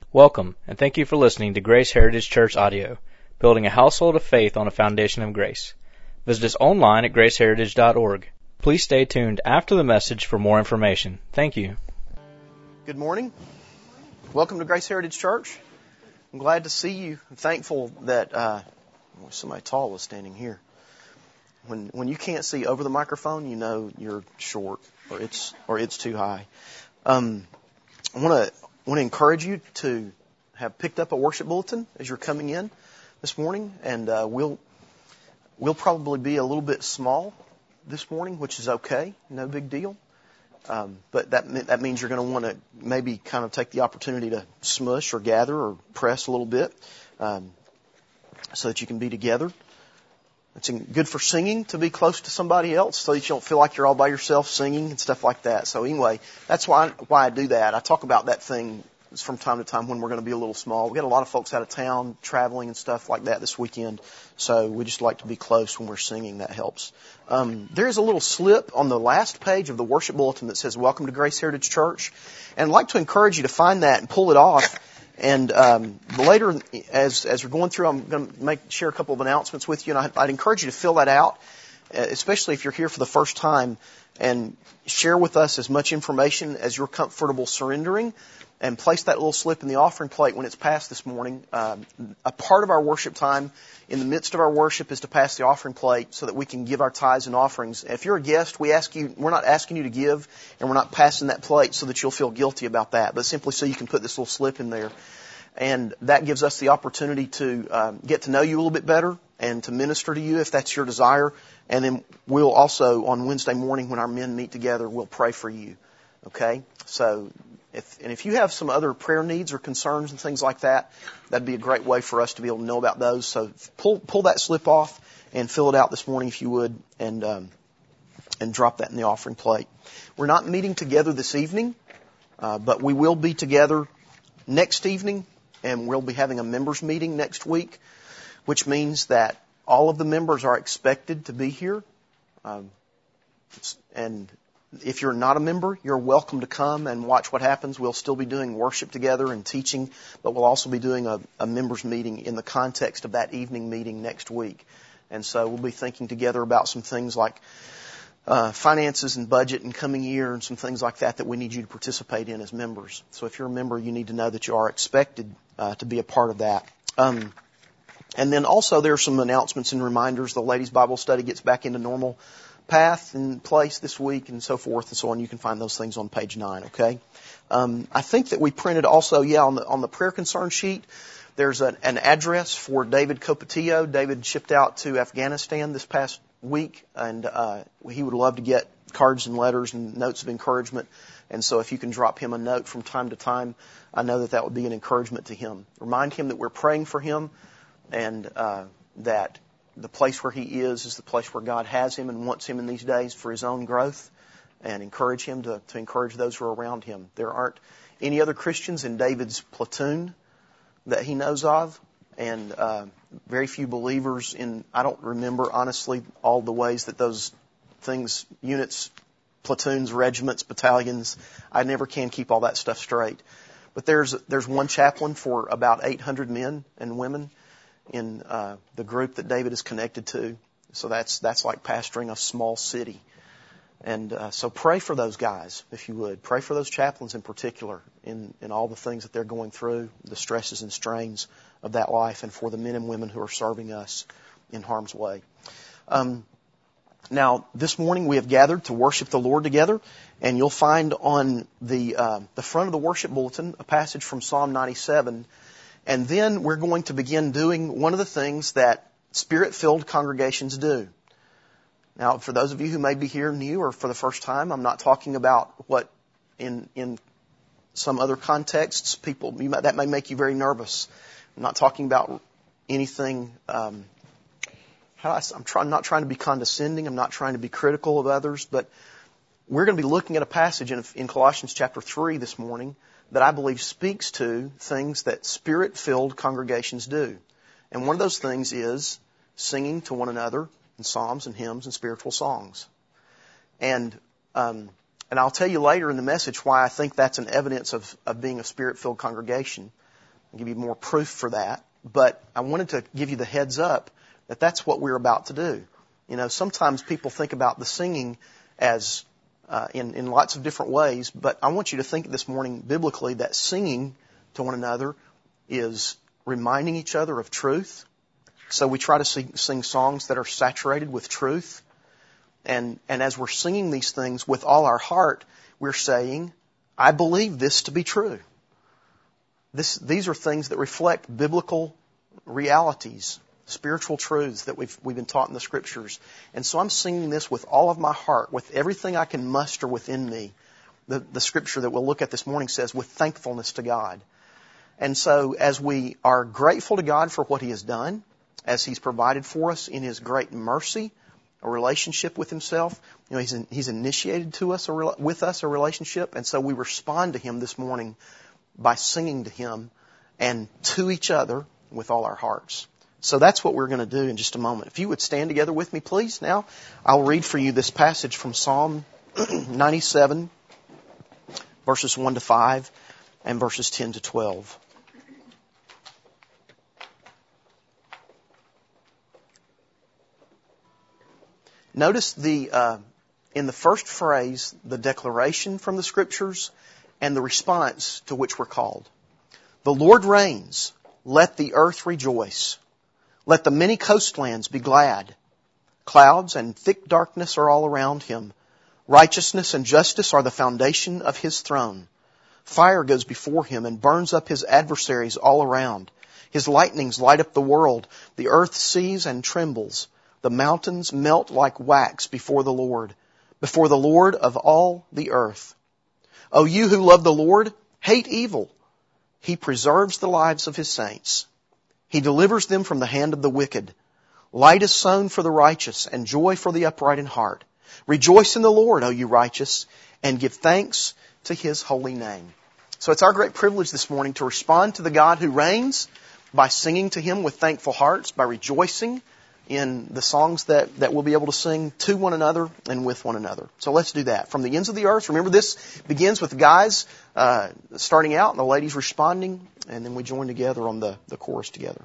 Welcome, and thank you for listening to Grace Heritage Church Audio, building a household of faith on a foundation of grace. Visit us online at graceheritage.org. Please stay tuned after the message for more information. Thank you. Good morning. Welcome to Grace Heritage Church. I'm glad to see you. I'm thankful that somebody tall was standing here. When you can't see over the microphone, you know you're short or it's too high. I want to encourage you to have picked up a worship bulletin as you're coming in this morning, and we'll probably be a little bit small this morning, which is okay, no big deal. But that means you're going to want to maybe kind of take the opportunity to smush or gather or press a little bit so that you can be together. It's good for singing to be close to somebody else so that you don't feel like you're all by yourself singing and stuff like that. So anyway, that's why I do that. I talk about that thing from time to time when we're going to be a little small. We got a lot of folks out of town traveling and stuff like that this weekend. So we just like to be close when we're singing. That helps. There's a little slip on the last page of the worship bulletin that says, "Welcome to Grace Heritage Church." And I'd like to encourage you to find that and pull it off. And later, as we're going through, I'm going to share a couple of announcements with you, and I'd encourage you to fill that out, especially if you're here for the first time, and share with us as much information as you're comfortable surrendering, and place that little slip in the offering plate when it's passed this morning. A part of our worship time, in the midst of our worship, is to pass the offering plate so that we can give our tithes and offerings. If you're a guest, we're not asking you to give, and we're not passing that plate so that you'll feel guilty about that, but simply so you can put this little slip in there. And that gives us the opportunity to get to know you a little bit better and to minister to you if that's your desire. And then we'll also, on Wednesday morning when our men meet together, we'll pray for you. Okay? So if you have some other prayer needs or concerns and things like that, that'd be a great way for us to be able to know about those. So pull that slip off and fill it out this morning if you would, and drop that in the offering plate. We're not meeting together this evening, but we will be together next evening, and we'll be having a members meeting next week, which means that all of the members are expected to be here. And if you're not a member, you're welcome to come and watch what happens. We'll still be doing worship together and teaching, but we'll also be doing a members meeting in the context of that evening meeting next week. And so we'll be thinking together about some things like finances and budget and coming year and some things like that we need you to participate in as members. So if you're a member, you need to know that you are expected to be a part of that. And then also there are some announcements and reminders. The ladies' Bible study gets back into normal path and place this week and so forth and so on. You can find those things on page 9, okay? I think that we printed also, on the prayer concern sheet, there's an address for David Copatillo. David shipped out to Afghanistan this past week, and he would love to get cards and letters and notes of encouragement. And so if you can drop him a note from time to time, I know that would be an encouragement to him. Remind him that we're praying for him, and that the place where he is the place where God has him and wants him in these days for his own growth, and encourage him to encourage those who are around him. There aren't any other Christians in David's platoon that he knows of, and very few believers I don't remember, honestly, all the ways that those things, units, platoons, regiments, battalions, I never can keep all that stuff straight. But there's one chaplain for about 800 men and women in the group that David is connected to. So that's like pastoring a small city. And so pray for those guys, if you would. Pray for those chaplains in particular in all the things that they're going through, the stresses and strains of that life, and for the men and women who are serving us in harm's way. Now, this morning we have gathered to worship the Lord together, and you'll find on the front of the worship bulletin a passage from Psalm 97. And then we're going to begin doing one of the things that Spirit-filled congregations do. Now, for those of you who may be here new or for the first time, I'm not talking about what in some other contexts that may make you very nervous. I'm not talking about anything. I'm not trying to be condescending. I'm not trying to be critical of others, but we're going to be looking at a passage in Colossians chapter 3 this morning that I believe speaks to things that Spirit-filled congregations do. And one of those things is singing to one another in psalms and hymns and spiritual songs. And I'll tell you later in the message why I think that's an evidence of being a Spirit-filled congregation. I'll give you more proof for that. But I wanted to give you the heads up that that's what we're about to do. You know, sometimes people think about the singing as in lots of different ways, but I want you to think this morning biblically that singing to one another is reminding each other of truth. So we try to sing songs that are saturated with truth. And as we're singing these things with all our heart, we're saying, I believe this to be true. These are things that reflect biblical realities, spiritual truths that we've been taught in the Scriptures. And so I'm singing this with all of my heart, with everything I can muster within me. The Scripture that we'll look at this morning says, with thankfulness to God. And so as we are grateful to God for what He has done, as He's provided for us in His great mercy, a relationship with Himself, you know, He's initiated with us a relationship, and so we respond to Him this morning by singing to Him and to each other with all our hearts. So that's what we're going to do in just a moment. If you would stand together with me, please. Now, I'll read for you this passage from Psalm 97, verses 1 to 5, and verses 10 to 12. Notice in the first phrase, the declaration from the Scriptures and the response to which we're called. The Lord reigns. Let the earth rejoice. Let the many coastlands be glad. Clouds and thick darkness are all around Him. Righteousness and justice are the foundation of His throne. Fire goes before Him and burns up His adversaries all around. His lightnings light up the world. The earth sees and trembles. The mountains melt like wax before the Lord of all the earth. O you who love the Lord, hate evil. He preserves the lives of His saints. He delivers them from the hand of the wicked. Light is sown for the righteous, and joy for the upright in heart. Rejoice in the Lord, O you righteous, and give thanks to His holy name. So it's our great privilege this morning to respond to the God who reigns by singing to Him with thankful hearts, by rejoicing in the songs that we'll be able to sing to one another and with one another. So let's do that. From the ends of the earth, remember this begins with the guys starting out and the ladies responding, and then we join together on the chorus together.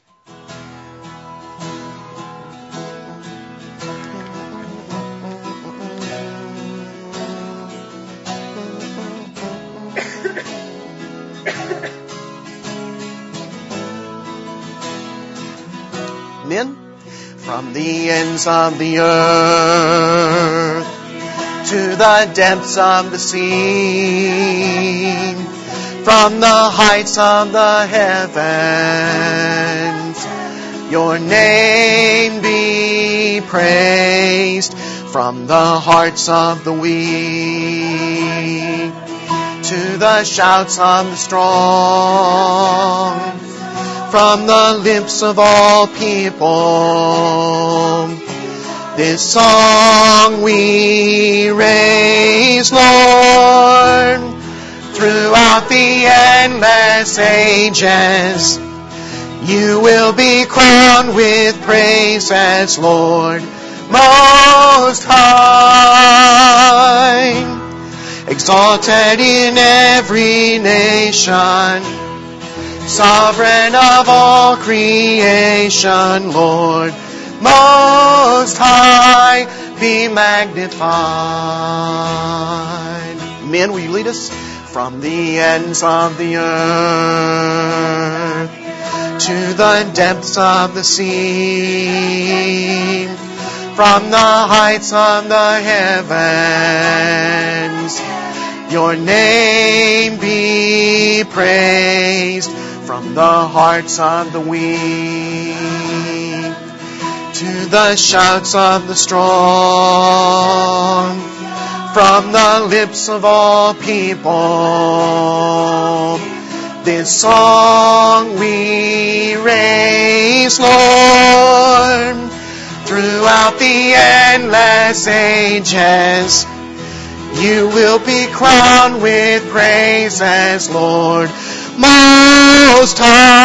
Men? From the ends of the earth to the depths of the sea, from the heights of the heavens, your name be praised. From the hearts of the weak to the shouts of the strong, from the lips of all people, this song we raise, Lord, throughout the endless ages. You will be crowned with praises, Lord, Most High, exalted in every nation, Sovereign of all creation, Lord, Most High, be magnified. Men, will you lead us? From the ends of the earth to the depths of the sea, from the heights of the heavens, your name be praised. From the hearts of the weak to the shouts of the strong, from the lips of all people, this song we raise, Lord, throughout the endless ages. You will be crowned with praises, Lord, Most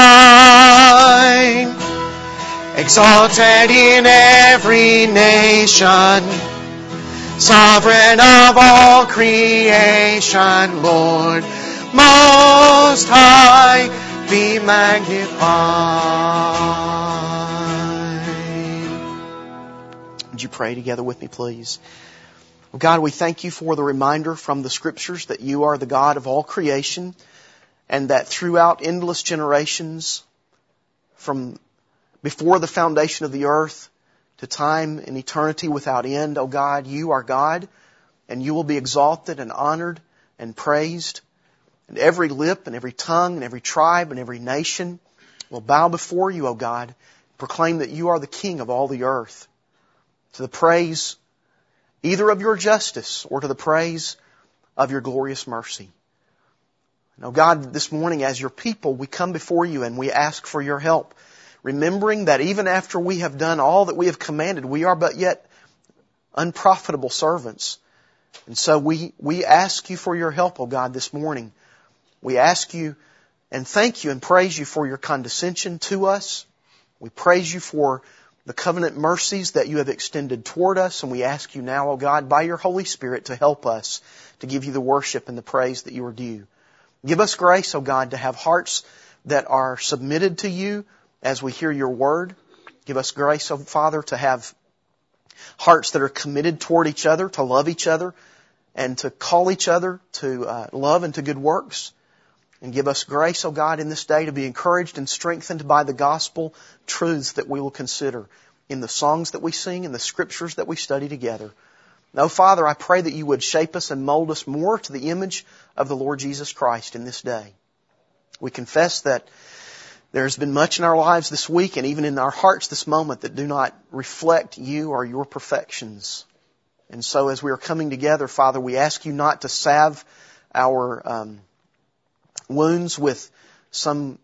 High, exalted in every nation, Sovereign of all creation, Lord, Most High, be magnified. Would you pray together with me, please? God, we thank you for the reminder from the Scriptures that you are the God of all creation, and that throughout endless generations, from before the foundation of the earth to time and eternity without end, oh God, you are God, and you will be exalted and honored and praised. And every lip and every tongue and every tribe and every nation will bow before you, O God, proclaim that you are the King of all the earth, to the praise either of your justice or to the praise of your glorious mercy. And, O God, this morning as your people, we come before you and we ask for your help, remembering that even after we have done all that we have commanded, we are but yet unprofitable servants. And so we ask you for your help, O God, this morning. We ask you and thank you and praise you for your condescension to us. We praise you for the covenant mercies that you have extended toward us. And we ask you now, O God, by your Holy Spirit to help us to give you the worship and the praise that you are due. Give us grace, O God, to have hearts that are submitted to you as we hear your word. Give us grace, O Father, to have hearts that are committed toward each other, to love each other, and to call each other to love and to good works. And give us grace, O God, in this day to be encouraged and strengthened by the gospel truths that we will consider in the songs that we sing and the scriptures that we study together. Now, Father, I pray that you would shape us and mold us more to the image of the Lord Jesus Christ in this day. We confess that there's been much in our lives this week and even in our hearts this moment that do not reflect you or your perfections. And so as we are coming together, Father, we ask you not to salve our wounds with some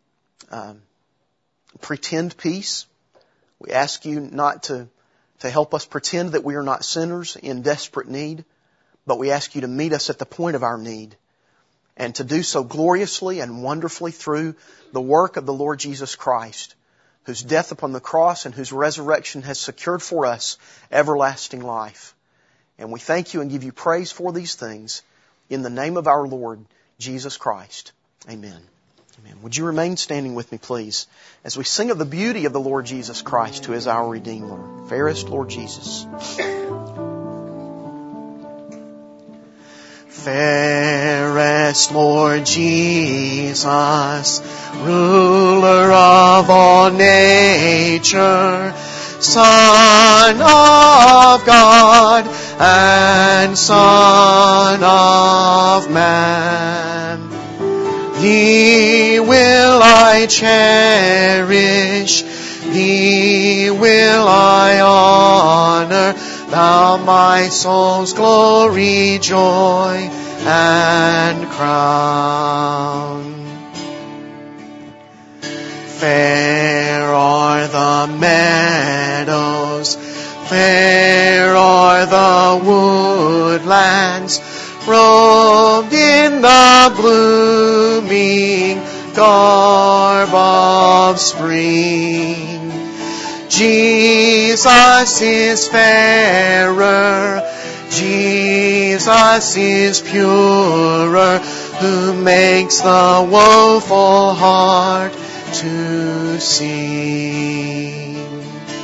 pretend peace. We ask you not to help us pretend that we are not sinners in desperate need, but we ask you to meet us at the point of our need and to do so gloriously and wonderfully through the work of the Lord Jesus Christ, whose death upon the cross and whose resurrection has secured for us everlasting life. And we thank you and give you praise for these things in the name of our Lord Jesus Christ. Amen. Amen. Would you remain standing with me, please, as we sing of the beauty of the Lord Jesus Christ, who is our Redeemer. Fairest Lord Jesus. Fairest Lord Jesus, ruler of all nature, Son of God and Son of Man. Thee will I cherish, Thee will I honor, Thou my soul's glory, joy, and crown. Fair are the meadows, fair are the woodlands, robed in the blooming garb of spring. Jesus is fairer, Jesus is purer, who makes the woeful heart to sing.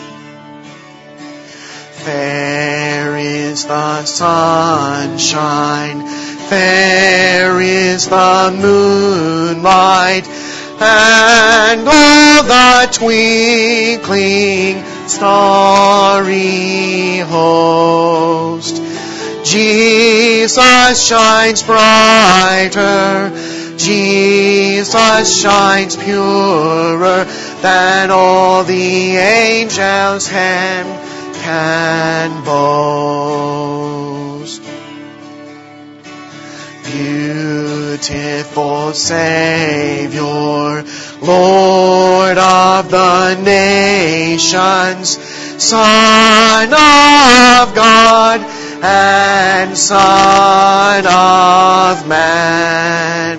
Fair is the sunshine, fair is the moonlight, and all the twinkling starry host. Jesus shines brighter, Jesus shines purer than all the angels' hand can boast. Beautiful Savior, Lord of the nations, Son of God and Son of Man.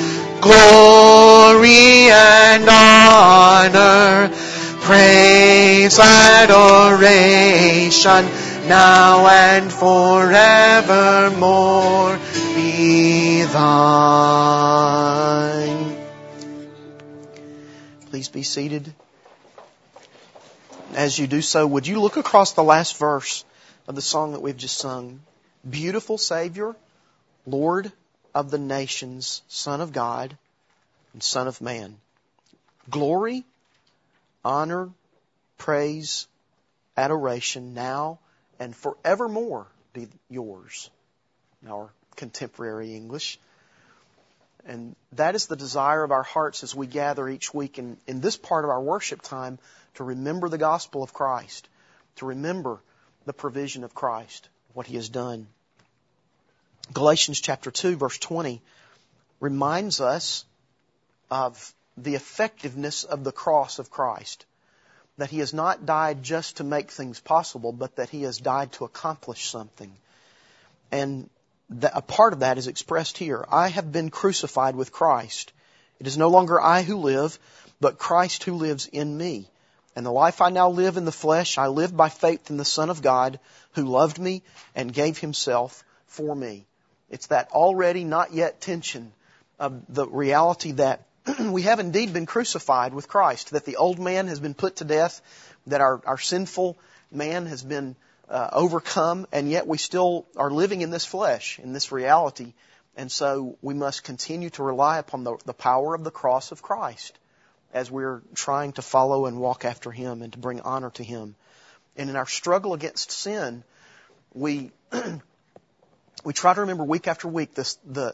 Glory and honor, praise, adoration, now and forevermore be thine. Please be seated. As you do so, would you look across the last verse of the song that we've just sung? Beautiful Savior, Lord of the nations, Son of God and Son of man. Glory, honor, praise, adoration now and forevermore be yours. In our contemporary English. And that is the desire of our hearts as we gather each week in this part of our worship time to remember the gospel of Christ, to remember the provision of Christ, what He has done. Galatians chapter 2, verse 20 reminds us of the effectiveness of the cross of Christ. That He has not died just to make things possible, but that He has died to accomplish something. And a part of that is expressed here. I have been crucified with Christ. It is no longer I who live, but Christ who lives in me. And the life I now live in the flesh, I live by faith in the Son of God who loved me and gave Himself for me. It's that already not yet tension of the reality that we have indeed been crucified with Christ, that the old man has been put to death, that our sinful man has been overcome, and yet we still are living in this flesh, in this reality. And so we must continue to rely upon the power of the cross of Christ as we're trying to follow and walk after Him and to bring honor to Him. And in our struggle against sin, we try to remember week after week the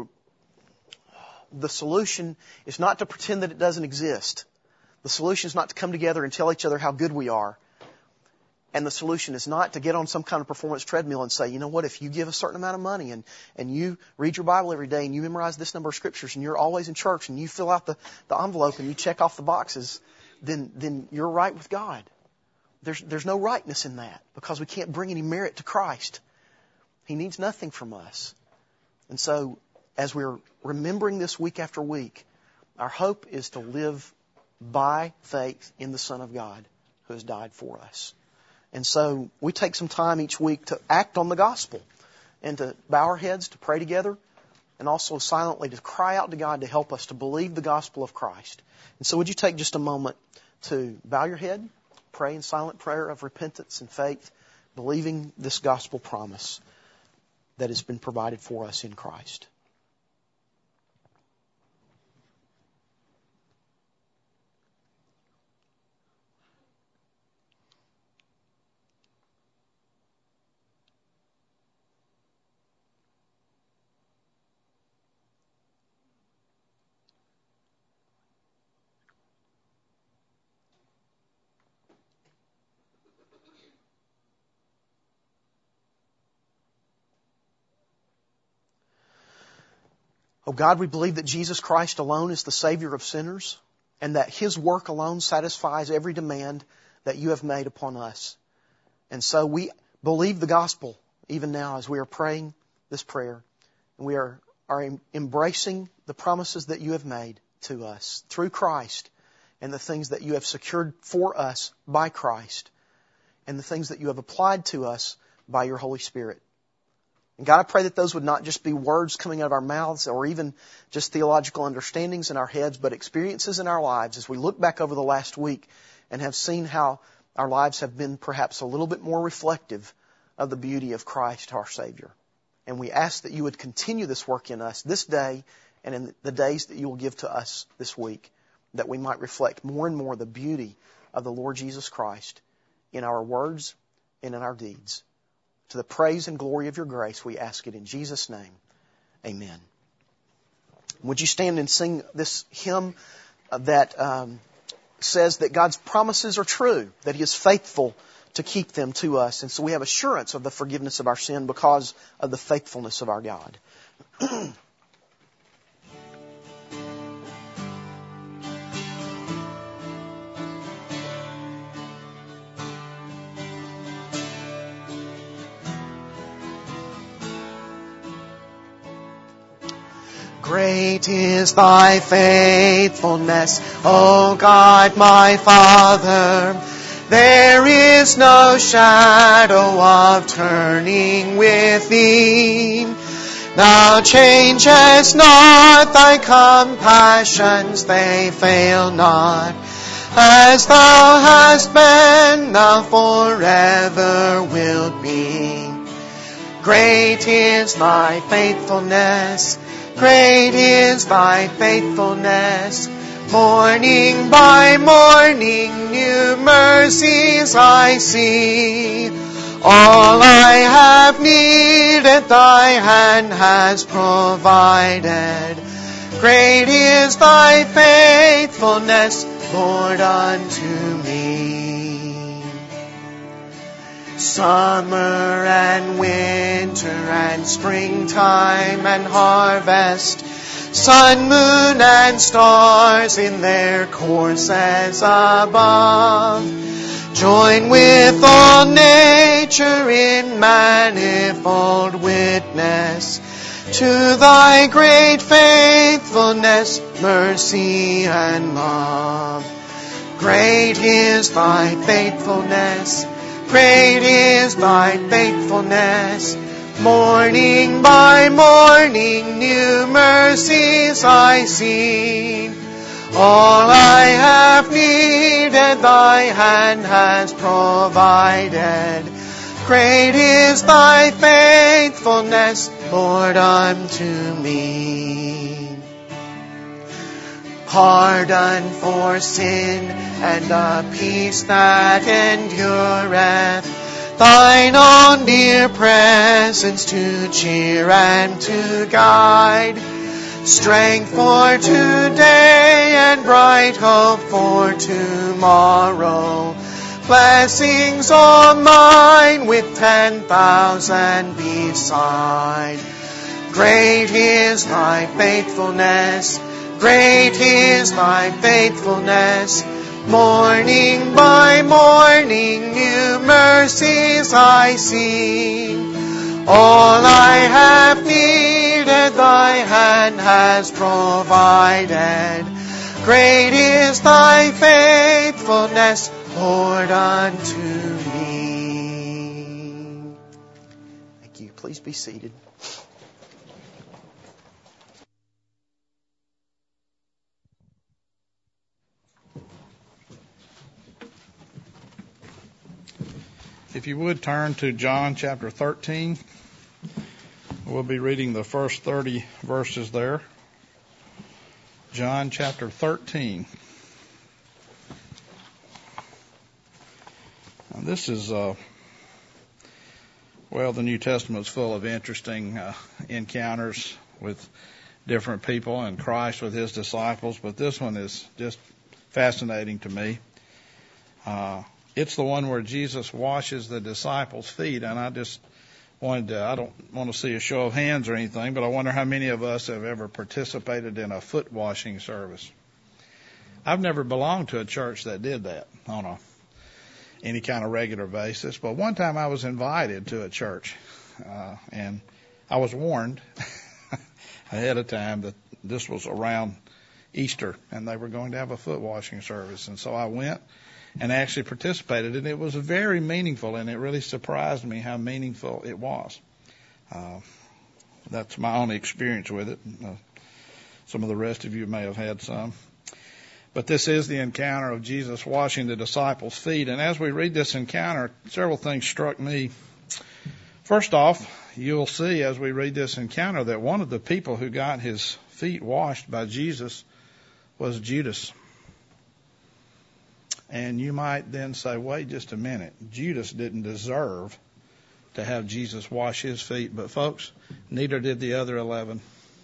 solution is not to pretend that it doesn't exist. The solution is not to come together and tell each other how good we are. And the solution is not to get on some kind of performance treadmill and say, you know what, if you give a certain amount of money and you read your Bible every day and you memorize this number of scriptures and you're always in church and you fill out the envelope and you check off the boxes, then you're right with God. There's no rightness in that because we can't bring any merit to Christ. He needs nothing from us. And so as we're remembering this week after week, our hope is to live by faith in the Son of God who has died for us. And so we take some time each week to act on the gospel and to bow our heads, to pray together, and also silently to cry out to God to help us to believe the gospel of Christ. And so would you take just a moment to bow your head, pray in silent prayer of repentance and faith, believing this gospel promise that has been provided for us in Christ. Oh God, we believe that Jesus Christ alone is the Savior of sinners and that His work alone satisfies every demand that You have made upon us. And so we believe the gospel even now as we are praying this prayer. And we are embracing the promises that You have made to us through Christ and the things that You have secured for us by Christ and the things that You have applied to us by Your Holy Spirit. And God, I pray that those would not just be words coming out of our mouths or even just theological understandings in our heads, but experiences in our lives as we look back over the last week and have seen how our lives have been perhaps a little bit more reflective of the beauty of Christ, our Savior. And we ask that You would continue this work in us this day and in the days that You will give to us this week, that we might reflect more and more the beauty of the Lord Jesus Christ in our words and in our deeds. To the praise and glory of Your grace, we ask it in Jesus' name. Amen. Would you stand and sing this hymn that says that God's promises are true, that He is faithful to keep them to us. And so we have assurance of the forgiveness of our sin because of the faithfulness of our God. Great is Thy faithfulness, O God my Father. There is no shadow of turning with Thee. Thou changest not, thy compassions, they fail not. As thou hast been, thou forever wilt be. Great is thy faithfulness, great is thy faithfulness. Morning by morning, new mercies I see. All I have needed, thy hand has provided. Great is thy faithfulness, Lord, unto me. Summer and winter and springtime and harvest, sun, moon, and stars in their courses above, join with all nature in manifold witness to thy great faithfulness, mercy, and love. Great is thy faithfulness, great is thy faithfulness. Morning by morning, new mercies I see. All I have needed, thy hand has provided. Great is thy faithfulness, Lord, unto me. Pardon for sin and a peace that endureth, thine own dear presence to cheer and to guide, strength for today and bright hope for tomorrow, blessings all mine with 10,000 beside. Great is thy faithfulness, great is thy faithfulness. Morning by morning, new mercies I see. All I have needed, thy hand has provided. Great is thy faithfulness, Lord, unto me. Thank you. Please be seated. If you would turn to John chapter 13, we'll be reading the first 30 verses there. John chapter 13. Now this is, the New Testament's full of interesting encounters with different people and Christ with his disciples, but this one is just fascinating to me. It's the one where Jesus washes the disciples' feet, and I just wanted to, I don't want to see a show of hands or anything, but I wonder how many of us have ever participated in a foot washing service. I've never belonged to a church that did that on any kind of regular basis, but one time I was invited to a church, and I was warned ahead of time that this was around Easter, and they were going to have a foot washing service, and so I went and actually participated, and it was very meaningful, and it really surprised me how meaningful it was. That's my only experience with it. Some of the rest of you may have had some. But this is the encounter of Jesus washing the disciples' feet, and as we read this encounter, several things struck me. First off, you'll see as we read this encounter that one of the people who got his feet washed by Jesus was Judas. And you might then say, wait just a minute, Judas didn't deserve to have Jesus wash his feet. But folks, neither did the other 11.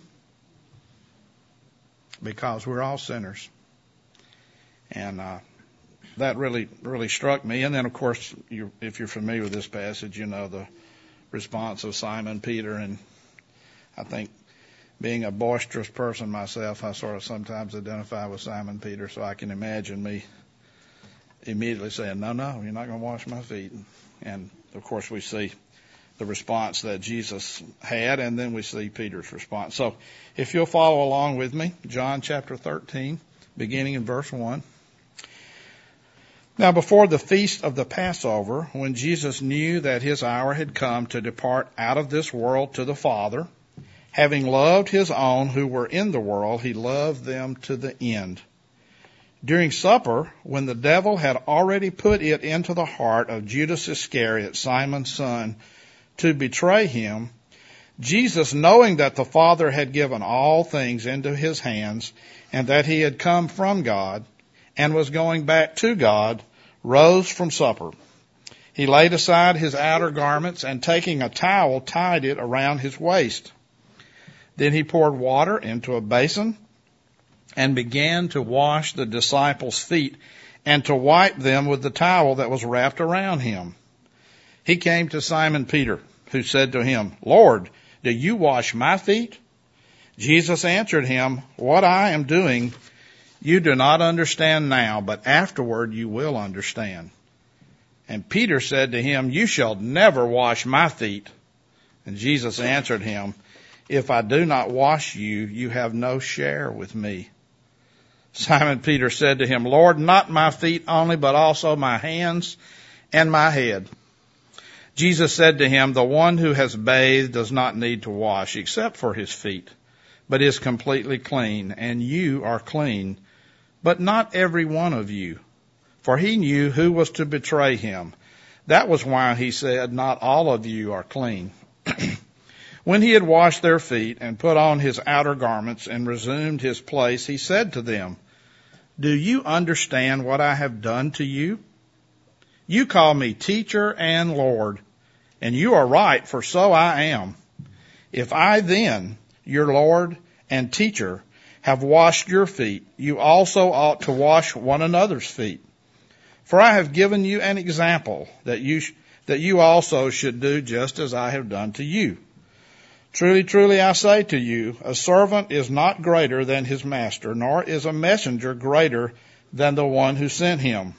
Because we're all sinners. And that really struck me. And then, of course, if you're familiar with this passage, you know the response of Simon Peter. And I think being a boisterous person myself, I sort of sometimes identify with Simon Peter, so I can imagine me immediately saying, no, you're not going to wash my feet. And, of course, we see the response that Jesus had, and then we see Peter's response. So if you'll follow along with me, John chapter 13, beginning in verse 1. Now before the feast of the Passover, when Jesus knew that his hour had come to depart out of this world to the Father, Having loved his own who were in the world, he loved them to the end. During supper, when the devil had already put it into the heart of Judas Iscariot, Simon's son, to betray him, Jesus, knowing that the Father had given all things into his hands, and that he had come from God, and was going back to God, rose from supper. He laid aside his outer garments, and taking a towel, tied it around his waist. Then he poured water into a basin, and began to wash the disciples' feet, and to wipe them with the towel that was wrapped around him. He came to Simon Peter, who said to him, Lord, do you wash my feet? Jesus answered him, What I am doing you do not understand now, but afterward you will understand. And Peter said to him, You shall never wash my feet. And Jesus answered him, If I do not wash you, you have no share with me. Simon Peter said to him, Lord, not my feet only, but also my hands and my head. Jesus said to him, The one who has bathed does not need to wash except for his feet, but is completely clean, and you are clean, but not every one of you. For he knew who was to betray him. That was why he said, Not all of you are clean. When he had washed their feet and put on his outer garments and resumed his place, he said to them, Do you understand what I have done to you? You call me teacher and Lord, and you are right, for so I am. If I then, your Lord and teacher, have washed your feet, you also ought to wash one another's feet. For I have given you an example that you also should do just as I have done to you. Truly, truly, I say to you, a servant is not greater than his master, nor is a messenger greater than the one who sent him.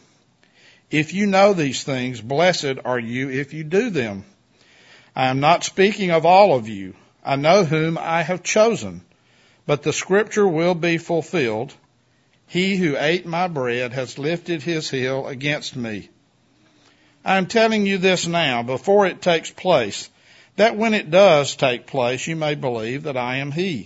If you know these things, blessed are you if you do them. I am not speaking of all of you. I know whom I have chosen, but the scripture will be fulfilled. He who ate my bread has lifted his heel against me. I am telling you this now, before it takes place, that when it does take place, you may believe that I am he.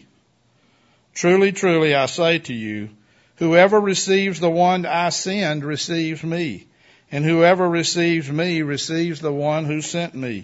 Truly, truly, I say to you, whoever receives the one I send receives me, and whoever receives me receives the one who sent me.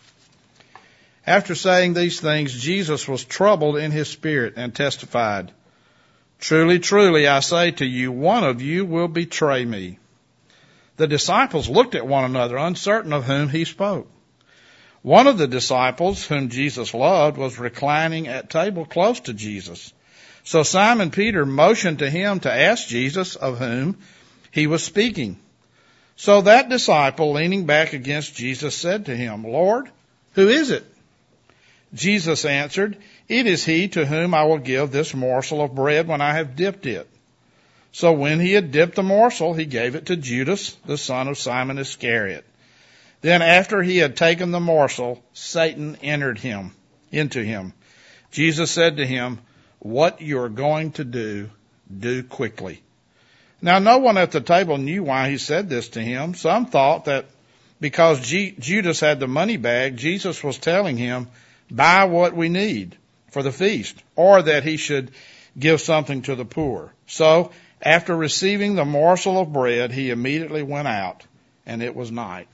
After saying these things, Jesus was troubled in his spirit and testified, Truly, truly, I say to you, one of you will betray me. The disciples looked at one another, uncertain of whom he spoke. One of the disciples, whom Jesus loved, was reclining at table close to Jesus. So Simon Peter motioned to him to ask Jesus of whom he was speaking. So that disciple, leaning back against Jesus, said to him, Lord, who is it? Jesus answered, It is he to whom I will give this morsel of bread when I have dipped it. So when he had dipped the morsel, he gave it to Judas, the son of Simon Iscariot. Then after he had taken the morsel, Satan entered into him. Jesus said to him, What you are going to do, do quickly. Now no one at the table knew why he said this to him. Some thought that because Judas had the money bag, Jesus was telling him, Buy what we need for the feast, or that he should give something to the poor. So after receiving the morsel of bread, he immediately went out, and it was night.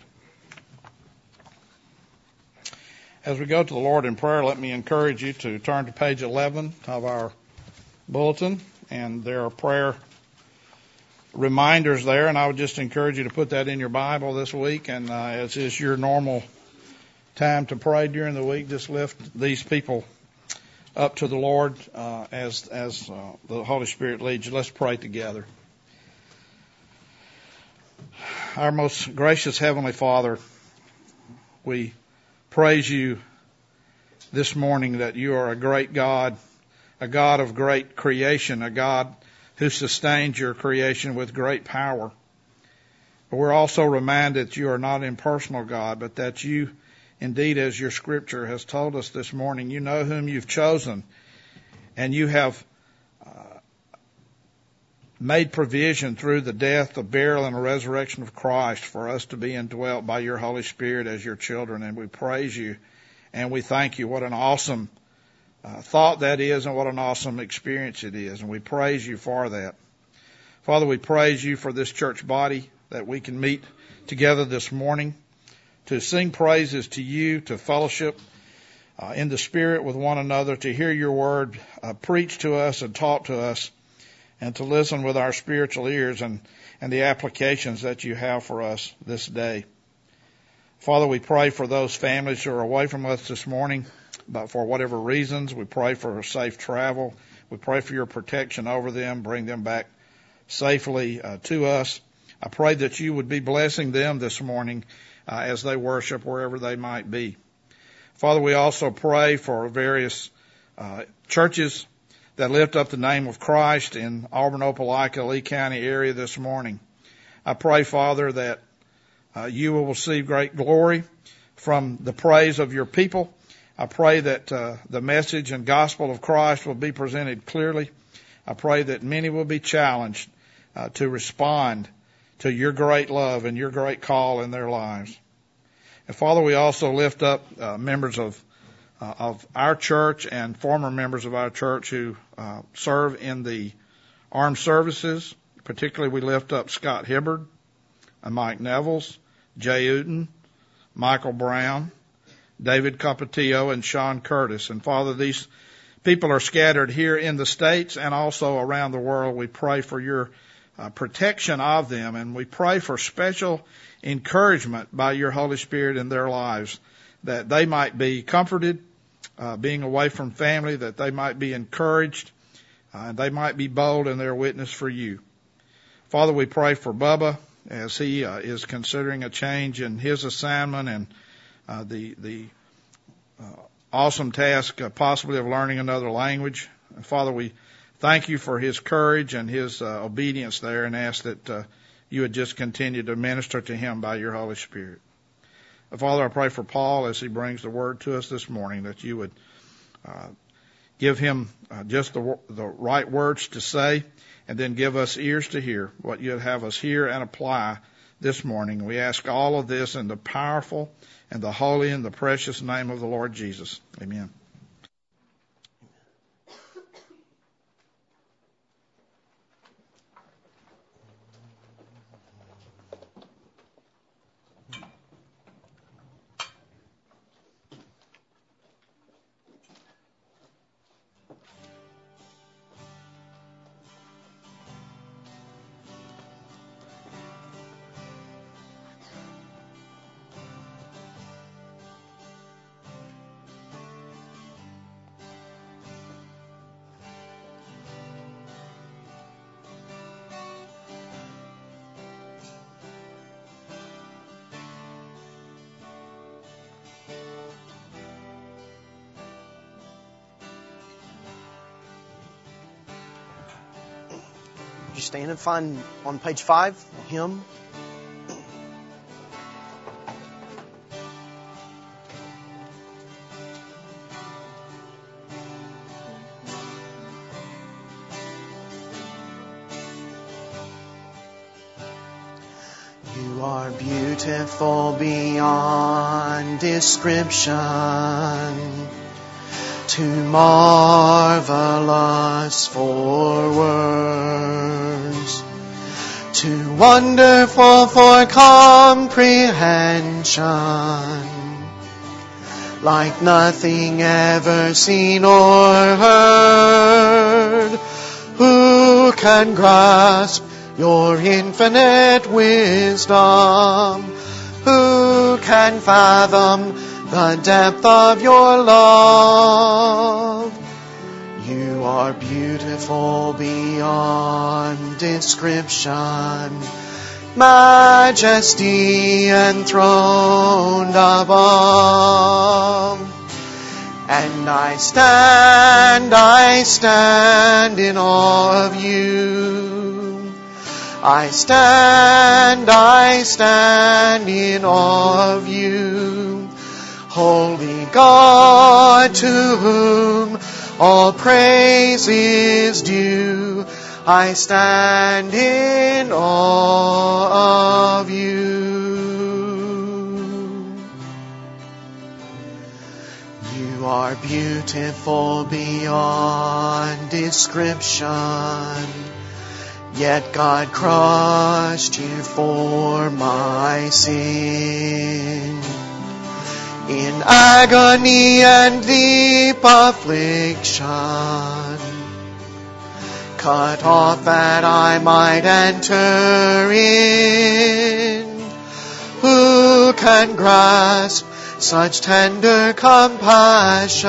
As we go to the Lord in prayer, let me encourage you to turn to page 11 of our bulletin, and there are prayer reminders there, and I would just encourage you to put that in your Bible this week, and as is your normal time to pray during the week, just lift these people up to the Lord as the Holy Spirit leads you. Let's pray together. Our most gracious Heavenly Father, we praise you this morning that you are a great God, a God of great creation, a God who sustains your creation with great power. But we're also reminded that you are not an impersonal God, but that you, indeed, as your scripture has told us this morning, you know whom you've chosen, and you have made provision through the death, the burial, and the resurrection of Christ for us to be indwelt by your Holy Spirit as your children. And we praise you and we thank you. What an awesome thought that is and what an awesome experience it is. And we praise you for that. Father, we praise you for this church body that we can meet together this morning to sing praises to you, to fellowship in the Spirit with one another, to hear your word preached to us and taught to us, and to listen with our spiritual ears and the applications that you have for us this day. Father, we pray for those families who are away from us this morning, but for whatever reasons. We pray for safe travel. We pray for your protection over them, bring them back safely to us. I pray that you would be blessing them this morning as they worship wherever they might be. Father, we also pray for various churches that lift up the name of Christ in Auburn, Opelika, Lee County area this morning. I pray, Father, that you will receive great glory from the praise of your people. I pray that the message and gospel of Christ will be presented clearly. I pray that many will be challenged to respond to your great love and your great call in their lives. And Father, we also lift up members of our church and former members of our church who serve in the armed services. Particularly, we lift up Scott Hibbard, Mike Nevels, Jay Uten, Michael Brown, David Capatillo, and Sean Curtis. And Father, these people are scattered here in the States and also around the world. We pray for your protection of them, and we pray for special encouragement by your Holy Spirit in their lives, that they might be comforted being away from family, that they might be encouraged, they might be bold in their witness for you. Father, we pray for Bubba as he is considering a change in his assignment and the awesome task possibly of learning another language. And Father, we thank you for his courage and his obedience there, and ask that you would just continue to minister to him by your Holy Spirit. Father, I pray for Paul as he brings the word to us this morning, that you would give him just the right words to say, and then give us ears to hear what you'd have us hear and apply this morning. We ask all of this in the powerful and the holy and the precious name of the Lord Jesus. Amen. Would you stand and find on page 5, the hymn? You are beautiful beyond description, too marvelous for words, too wonderful for comprehension, like nothing ever seen or heard. Who can grasp your infinite wisdom? Who can fathom the depth of your love? You are beautiful beyond description, majesty enthroned above. And I stand in awe of you. I stand in awe of you. Holy God, to whom all praise is due, I stand in awe of you. You are are beautiful beyond description, yet God crushed you for my sin. In agony and deep affliction, cut off that I might enter in. Who can grasp such tender compassion?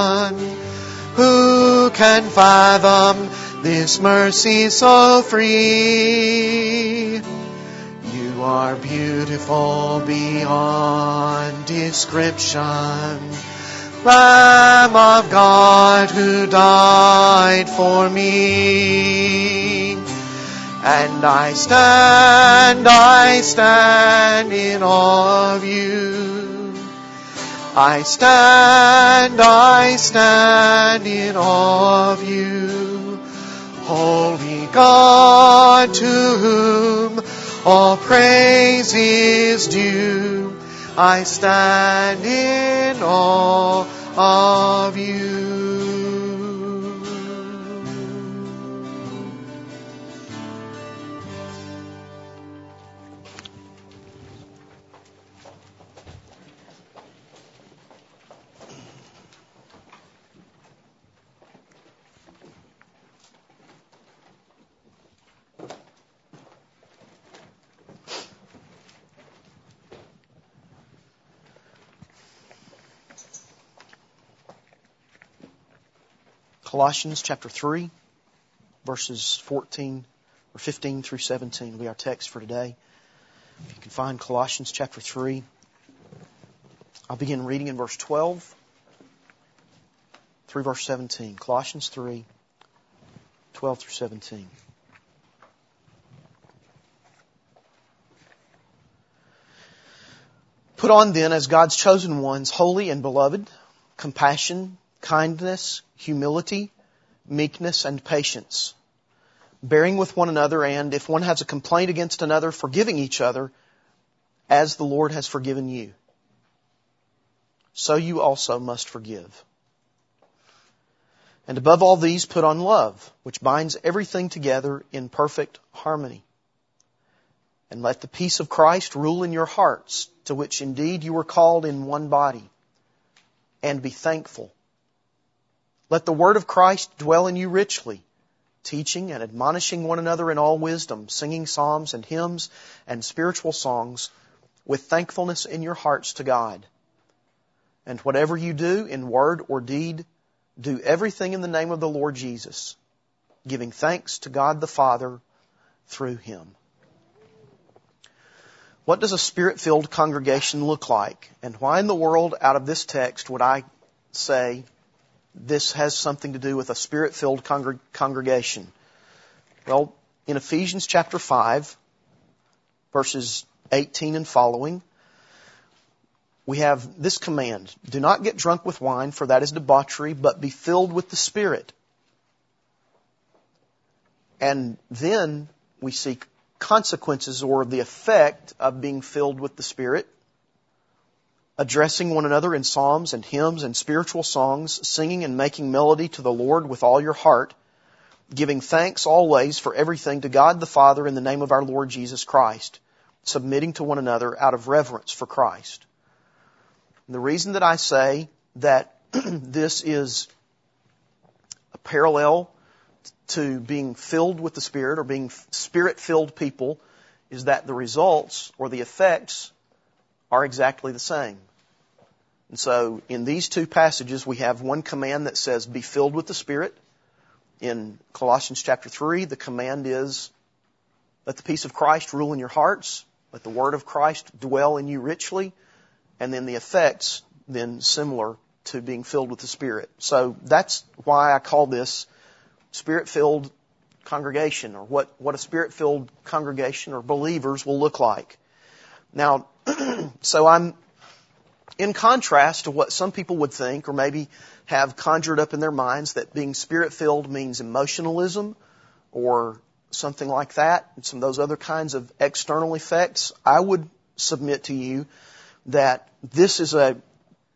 Who can fathom this mercy so free? You are beautiful beyond description, Lamb of God who died for me. And I stand in awe of you. I stand in awe of you. Holy God, to whom all praise is due, I stand in awe of you. Colossians chapter 3, verses 14 or 15 through 17 will be our text for today. If you can find Colossians chapter 3, I'll begin reading in verse 12 through verse 17. Colossians 3, 12 through 17. Put on then as God's chosen ones, holy and beloved, compassion, kindness, humility, meekness, and patience, bearing with one another, and if one has a complaint against another, forgiving each other, as the Lord has forgiven you. So you also must forgive. And above all these, put on love, which binds everything together in perfect harmony. And let the peace of Christ rule in your hearts, to which indeed you were called in one body, and be thankful. Let the word of Christ dwell in you richly, teaching and admonishing one another in all wisdom, singing psalms and hymns and spiritual songs with thankfulness in your hearts to God. And whatever you do in word or deed, do everything in the name of the Lord Jesus, giving thanks to God the Father through Him. What does a Spirit-filled congregation look like? And why in the world out of this text would I say this has something to do with a Spirit-filled congregation? Well, in Ephesians chapter 5, verses 18 and following, we have this command: do not get drunk with wine, for that is debauchery, but be filled with the Spirit. And then we see consequences or the effect of being filled with the Spirit. Addressing one another in psalms and hymns and spiritual songs, singing and making melody to the Lord with all your heart, giving thanks always for everything to God the Father in the name of our Lord Jesus Christ, submitting to one another out of reverence for Christ. And the reason that I say that this is a parallel to being filled with the Spirit or being Spirit-filled people is that the results or the effects are exactly the same. And so in these two passages, we have one command that says, be filled with the Spirit. In Colossians chapter 3, the command is, let the peace of Christ rule in your hearts. Let the word of Christ dwell in you richly. And then the effects, then similar to being filled with the Spirit. So that's why I call this Spirit-filled congregation, or what a Spirit-filled congregation or believers will look like. Now, so I'm in contrast to what some people would think or maybe have conjured up in their minds, that being Spirit-filled means emotionalism or something like that, and some of those other kinds of external effects. I would submit to you that this is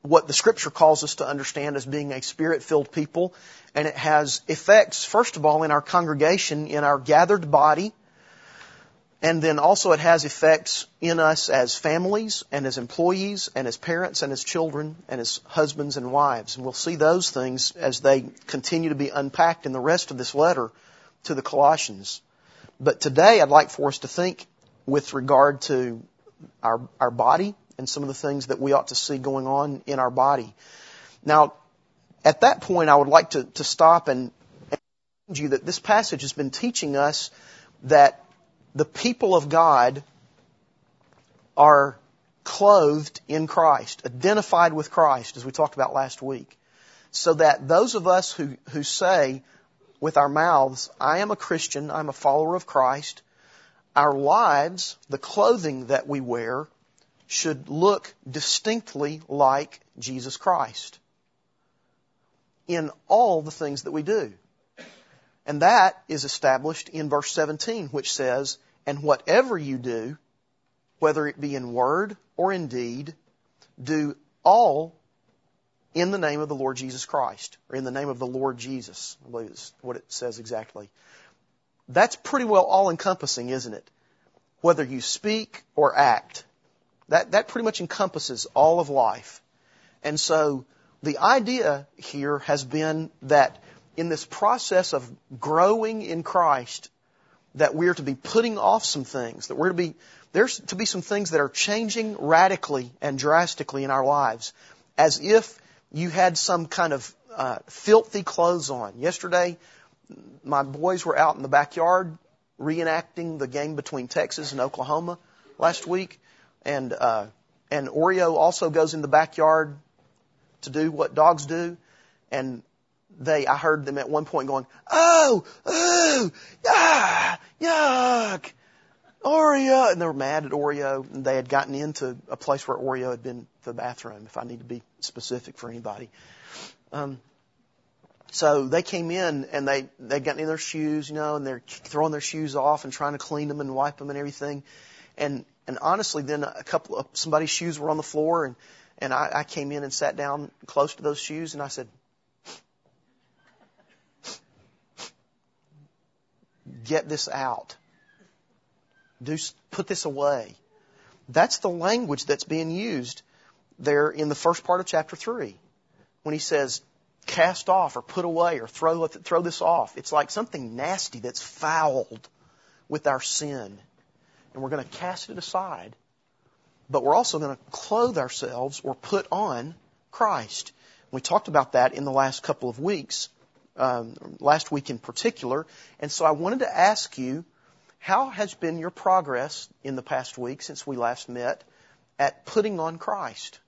what the Scripture calls us to understand as being a Spirit-filled people. And it has effects, first of all, in our congregation, in our gathered body. And then also it has effects in us as families and as employees and as parents and as children and as husbands and wives. And we'll see those things as they continue to be unpacked in the rest of this letter to the Colossians. But today I'd like for us to think with regard to our body and some of the things that we ought to see going on in our body. Now, at that point, I would like to stop and remind you that this passage has been teaching us that the people of God are clothed in Christ, identified with Christ, as we talked about last week. So that those of us who say with our mouths, I am a Christian, I'm a follower of Christ, our lives, the clothing that we wear, should look distinctly like Jesus Christ in all the things that we do. And that is established in verse 17, which says, and whatever you do, whether it be in word or in deed, do all in the name of the Lord Jesus Christ, or in the name of the Lord Jesus, I believe is what it says exactly. That's pretty well all-encompassing, isn't it? Whether you speak or act. That pretty much encompasses all of life. And so the idea here has been that in this process of growing in Christ, that we're to be putting off some things, that there's to be some things that are changing radically and drastically in our lives, as if you had some kind of filthy clothes on. Yesterday, my boys were out in the backyard reenacting the game between Texas and Oklahoma last week. And Oreo also goes in the backyard to do what dogs do. And I heard them at one point going, oh, yuck, Oreo. And they were mad at Oreo. And they had gotten into a place where Oreo had been to the bathroom, if I need to be specific for anybody. So they came in and they got in their shoes, and they're throwing their shoes off and trying to clean them and wipe them and everything. And honestly, then somebody's shoes were on the floor, and I came in and sat down close to those shoes, and I said, get this out. Put this away. That's the language that's being used there in the first part of chapter 3. When he says, cast off or put away or throw this off. It's like something nasty that's fouled with our sin. And we're going to cast it aside. But we're also going to clothe ourselves or put on Christ. We talked about that in the last couple of weeks, last week in particular. And so I wanted to ask you, how has been your progress in the past week since we last met at putting on Christ?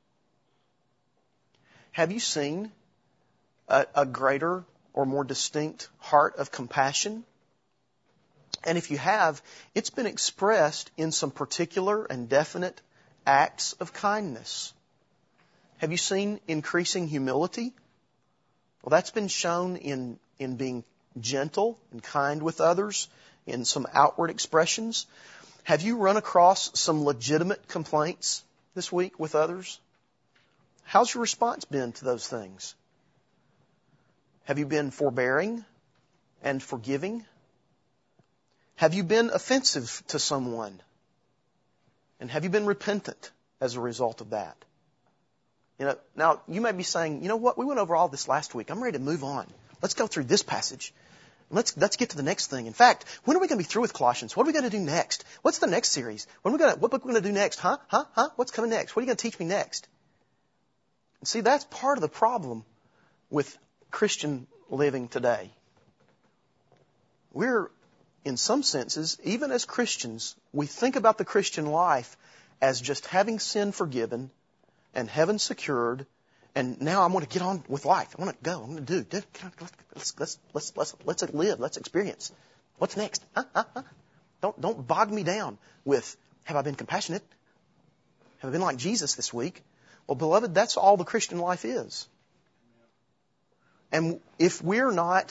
Have you seen a greater or more distinct heart of compassion? And if you have, it's been expressed in some particular and definite acts of kindness. Have you seen increasing humility? Well, that's been shown in being gentle and kind with others, in some outward expressions. Have you run across some legitimate complaints this week with others? How's your response been to those things? Have you been forbearing and forgiving? Have you been offensive to someone? And have you been repentant as a result of that? Now you may be saying, you know what, we went over all this last week. I'm ready to move on. Let's go through this passage. Let's get to the next thing. In fact, when are we going to be through with Colossians? What are we going to do next? What's the next series? What book are we going to do next? Huh? What's coming next? What are you going to teach me next? And see, that's part of the problem with Christian living today. We're, in some senses, even as Christians, we think about the Christian life as just having sin forgiven and heaven secured, and now I want to get on with life. I want to go. I want to do. Let's live. Let's experience. What's next? Don't bog me down with, have I been compassionate? Have I been like Jesus this week? Well, beloved, that's all the Christian life is. And if we're not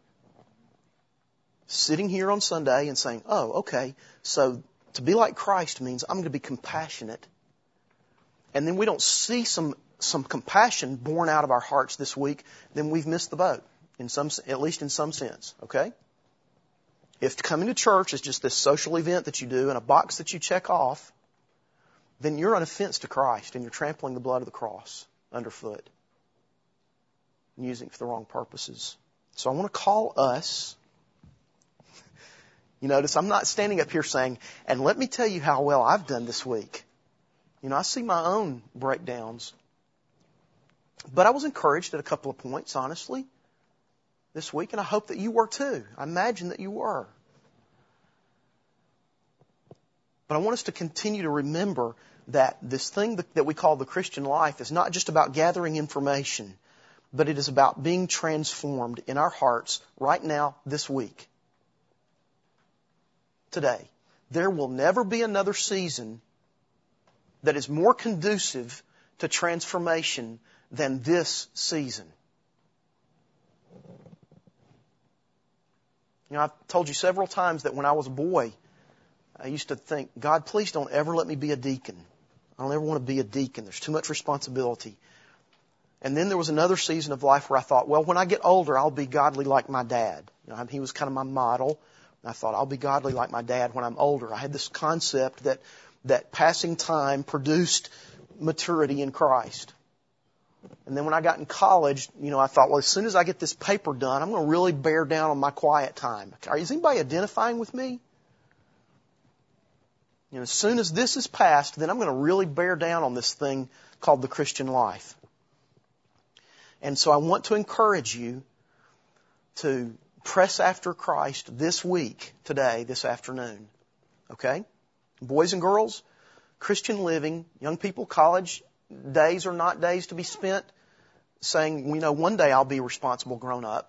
sitting here on Sunday and saying, oh, okay, so to be like Christ means I'm going to be compassionate, and then we don't see some some compassion born out of our hearts this week, then we've missed the boat, at least in some sense, okay? If coming to church is just this social event that you do and a box that you check off, then you're an offense to Christ and you're trampling the blood of the cross underfoot and using it for the wrong purposes. So I want to call us. You notice I'm not standing up here saying, and let me tell you how well I've done this week. I see my own breakdowns. But I was encouraged at a couple of points, honestly, this week, and I hope that you were too. I imagine that you were. But I want us to continue to remember that this thing that we call the Christian life is not just about gathering information, but it is about being transformed in our hearts right now, this week. Today. There will never be another season that is more conducive to transformation than this season. I've told you several times that when I was a boy, I used to think, God, please don't ever let me be a deacon. I don't ever want to be a deacon. There's too much responsibility. And then there was another season of life where I thought, well, when I get older, I'll be godly like my dad. He was kind of my model. And I thought, I'll be godly like my dad when I'm older. I had this concept that passing time produced maturity in Christ. And then when I got in college, I thought, well, as soon as I get this paper done, I'm going to really bear down on my quiet time. Is anybody identifying with me? As soon as this is passed, then I'm going to really bear down on this thing called the Christian life. And so I want to encourage you to press after Christ this week, today, this afternoon. Okay? Boys and girls, Christian living, young people, college days are not days to be spent saying, one day I'll be responsible grown up.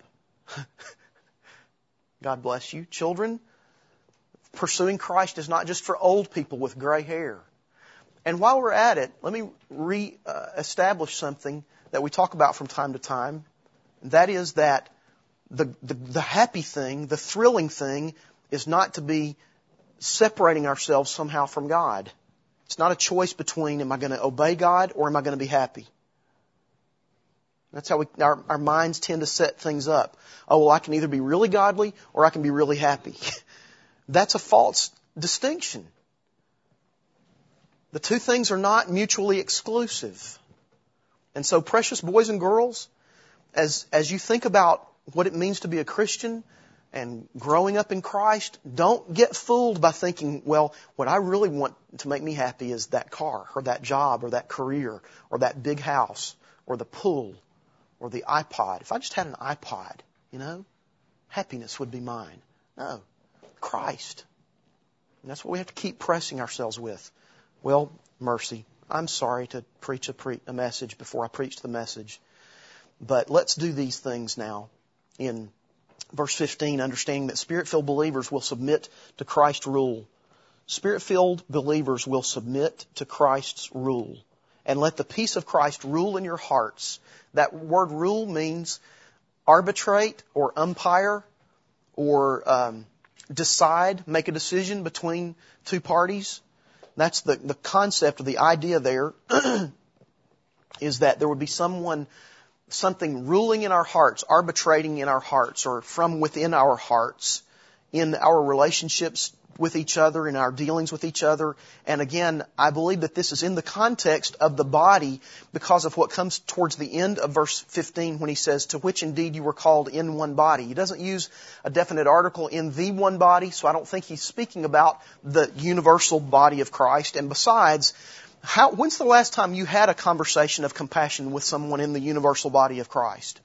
God bless you. Children, pursuing Christ is not just for old people with gray hair. And while we're at it, let me re-establish something that we talk about from time to time. That is that the happy thing, the thrilling thing, is not to be separating ourselves somehow from God. It's not a choice between am I going to obey God or am I going to be happy? That's how our minds tend to set things up. Oh, well, I can either be really godly or I can be really happy. That's a false distinction. The two things are not mutually exclusive. And so, precious boys and girls, as you think about what it means to be a Christian and growing up in Christ, don't get fooled by thinking, well, what I really want to make me happy is that car or that job or that career or that big house or the pool or the iPod. If I just had an iPod, happiness would be mine. No, Christ. And that's what we have to keep pressing ourselves with. Well, mercy. I'm sorry to preach a message before I preach the message. But let's do these things now. In verse 15, understanding that Spirit-filled believers will submit to Christ's rule. Spirit-filled believers will submit to Christ's rule. And let the peace of Christ rule in your hearts. That word rule means arbitrate or umpire or decide, make a decision between two parties. That's the concept or the idea there is that there would be something ruling in our hearts, arbitrating in our hearts, or from within our hearts in our relationships with each other, in our dealings with each other. And again, I believe that this is in the context of the body because of what comes towards the end of verse 15 when he says, to which indeed you were called in one body. He doesn't use a definite article in the one body, so I don't think he's speaking about the universal body of Christ. And besides, when's the last time you had a conversation of compassion with someone in the universal body of Christ?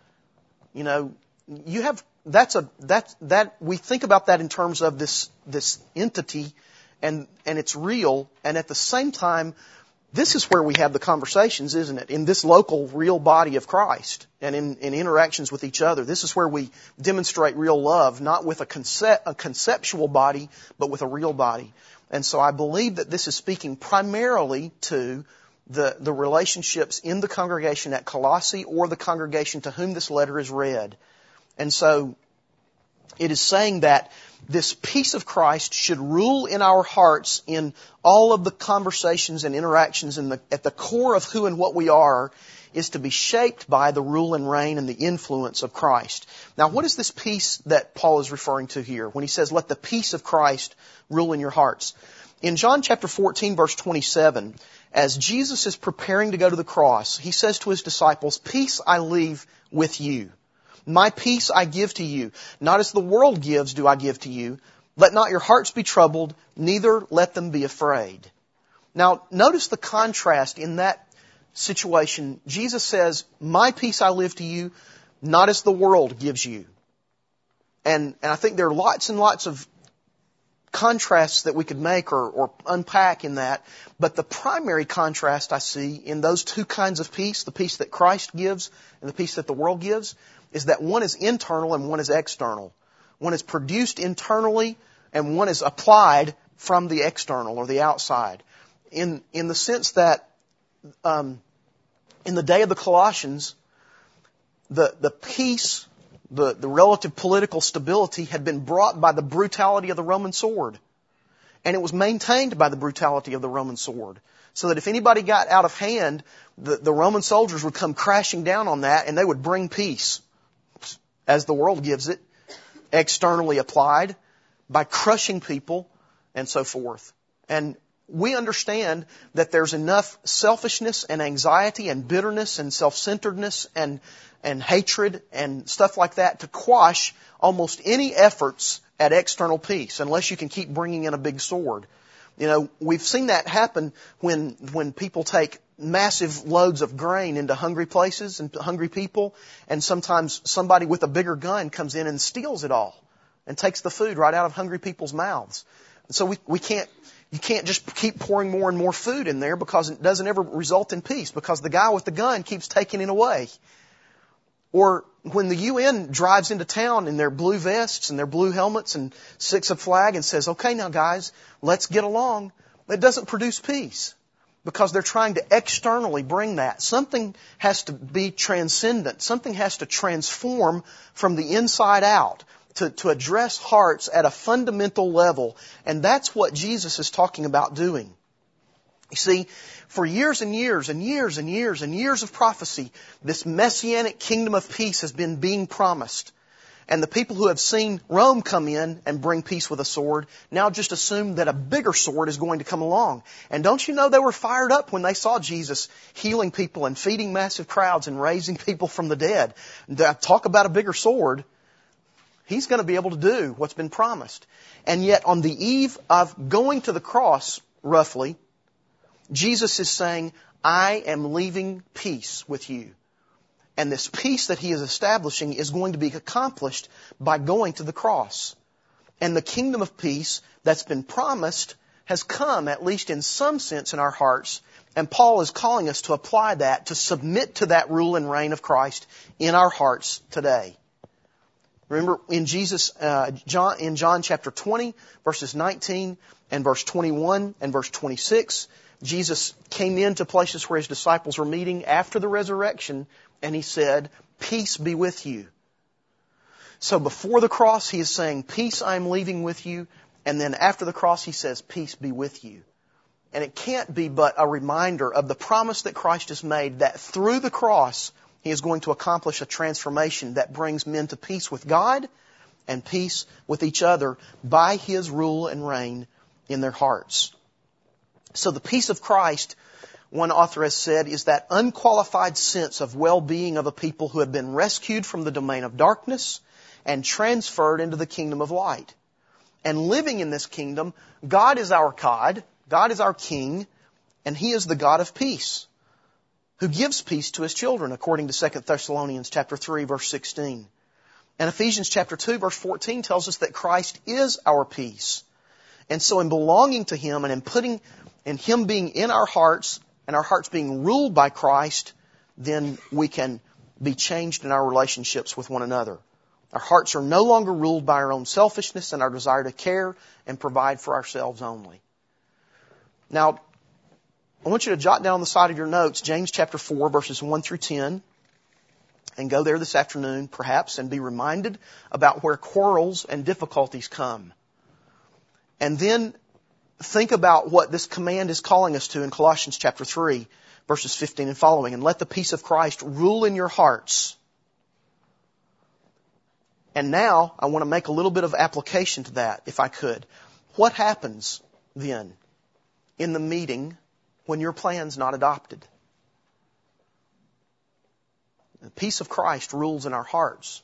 We think about that in terms of this entity and it's real, and at the same time, this is where we have the conversations, isn't it? In this local real body of Christ and in interactions with each other. This is where we demonstrate real love, not with a conceptual body, but with a real body. And so I believe that this is speaking primarily to the relationships in the congregation at Colossae or the congregation to whom this letter is read. And so it is saying that this peace of Christ should rule in our hearts in all of the conversations and interactions at the core of who and what we are is to be shaped by the rule and reign and the influence of Christ. Now, what is this peace that Paul is referring to here when he says, let the peace of Christ rule in your hearts? In John chapter 14, verse 27, as Jesus is preparing to go to the cross, he says to his disciples, peace I leave with you. My peace I give to you. Not as the world gives do I give to you. Let not your hearts be troubled, neither let them be afraid. Now, notice the contrast in that situation. Jesus says, my peace I live to you, not as the world gives you. And I think there are lots and lots of contrasts that we could make or unpack in that. But the primary contrast I see in those two kinds of peace, the peace that Christ gives and the peace that the world gives, is that one is internal and one is external. One is produced internally and one is applied from the external or the outside. In the sense that in the day of the Colossians, the peace, the relative political stability had been brought by the brutality of the Roman sword. And it was maintained by the brutality of the Roman sword. So that if anybody got out of hand, the Roman soldiers would come crashing down on that and they would bring peace, as the world gives it, externally applied, by crushing people and so forth. And we understand that there's enough selfishness and anxiety and bitterness and self-centeredness and hatred and stuff like that to quash almost any efforts at external peace, unless you can keep bringing in a big sword. You know, we've seen that happen when people take massive loads of grain into hungry places and hungry people, and sometimes somebody with a bigger gun comes in and steals it all and takes the food right out of hungry people's mouths. And so you can't just keep pouring more and more food in there because it doesn't ever result in peace, because the guy with the gun keeps taking it away. Or when the UN drives into town in their blue vests and their blue helmets and sticks a flag and says, okay, now guys, let's get along, it doesn't produce peace because they're trying to externally bring that. Something has to be transcendent. Something has to transform from the inside out to address hearts at a fundamental level. And that's what Jesus is talking about doing. You see, for years and years and years and years and years of prophecy, this messianic kingdom of peace has been being promised. And the people who have seen Rome come in and bring peace with a sword now just assume that a bigger sword is going to come along. And don't you know they were fired up when they saw Jesus healing people and feeding massive crowds and raising people from the dead. Talk about a bigger sword. He's going to be able to do what's been promised. And yet on the eve of going to the cross, roughly, Jesus is saying, I am leaving peace with you. And this peace that He is establishing is going to be accomplished by going to the cross. And the kingdom of peace that's been promised has come, at least in some sense, in our hearts. And Paul is calling us to apply that, to submit to that rule and reign of Christ in our hearts today. Remember in John chapter 20, verses 19 and verse 21 and verse 26, Jesus came into places where His disciples were meeting after the resurrection, and He said, peace be with you. So before the cross, He is saying, peace I am leaving with you. And then after the cross, He says, peace be with you. And it can't be but a reminder of the promise that Christ has made that through the cross, He is going to accomplish a transformation that brings men to peace with God and peace with each other by His rule and reign in their hearts. So the peace of Christ, one author has said, is that unqualified sense of well-being of a people who have been rescued from the domain of darkness and transferred into the kingdom of light. And living in this kingdom, God is our God, God is our King, and He is the God of peace, who gives peace to His children, according to 2 Thessalonians chapter 3, verse 16. And Ephesians chapter 2, verse 14 tells us that Christ is our peace. And so in belonging to Him and Him being in our hearts and our hearts being ruled by Christ, then we can be changed in our relationships with one another. Our hearts are no longer ruled by our own selfishness and our desire to care and provide for ourselves only. Now, I want you to jot down on the side of your notes James chapter 4, verses 1 through 10. And go there this afternoon, perhaps, and be reminded about where quarrels and difficulties come. And then think about what this command is calling us to in Colossians chapter 3, verses 15 and following. And let the peace of Christ rule in your hearts. And now, I want to make a little bit of application to that, if I could. What happens then in the meeting when your plan's not adopted? The peace of Christ rules in our hearts.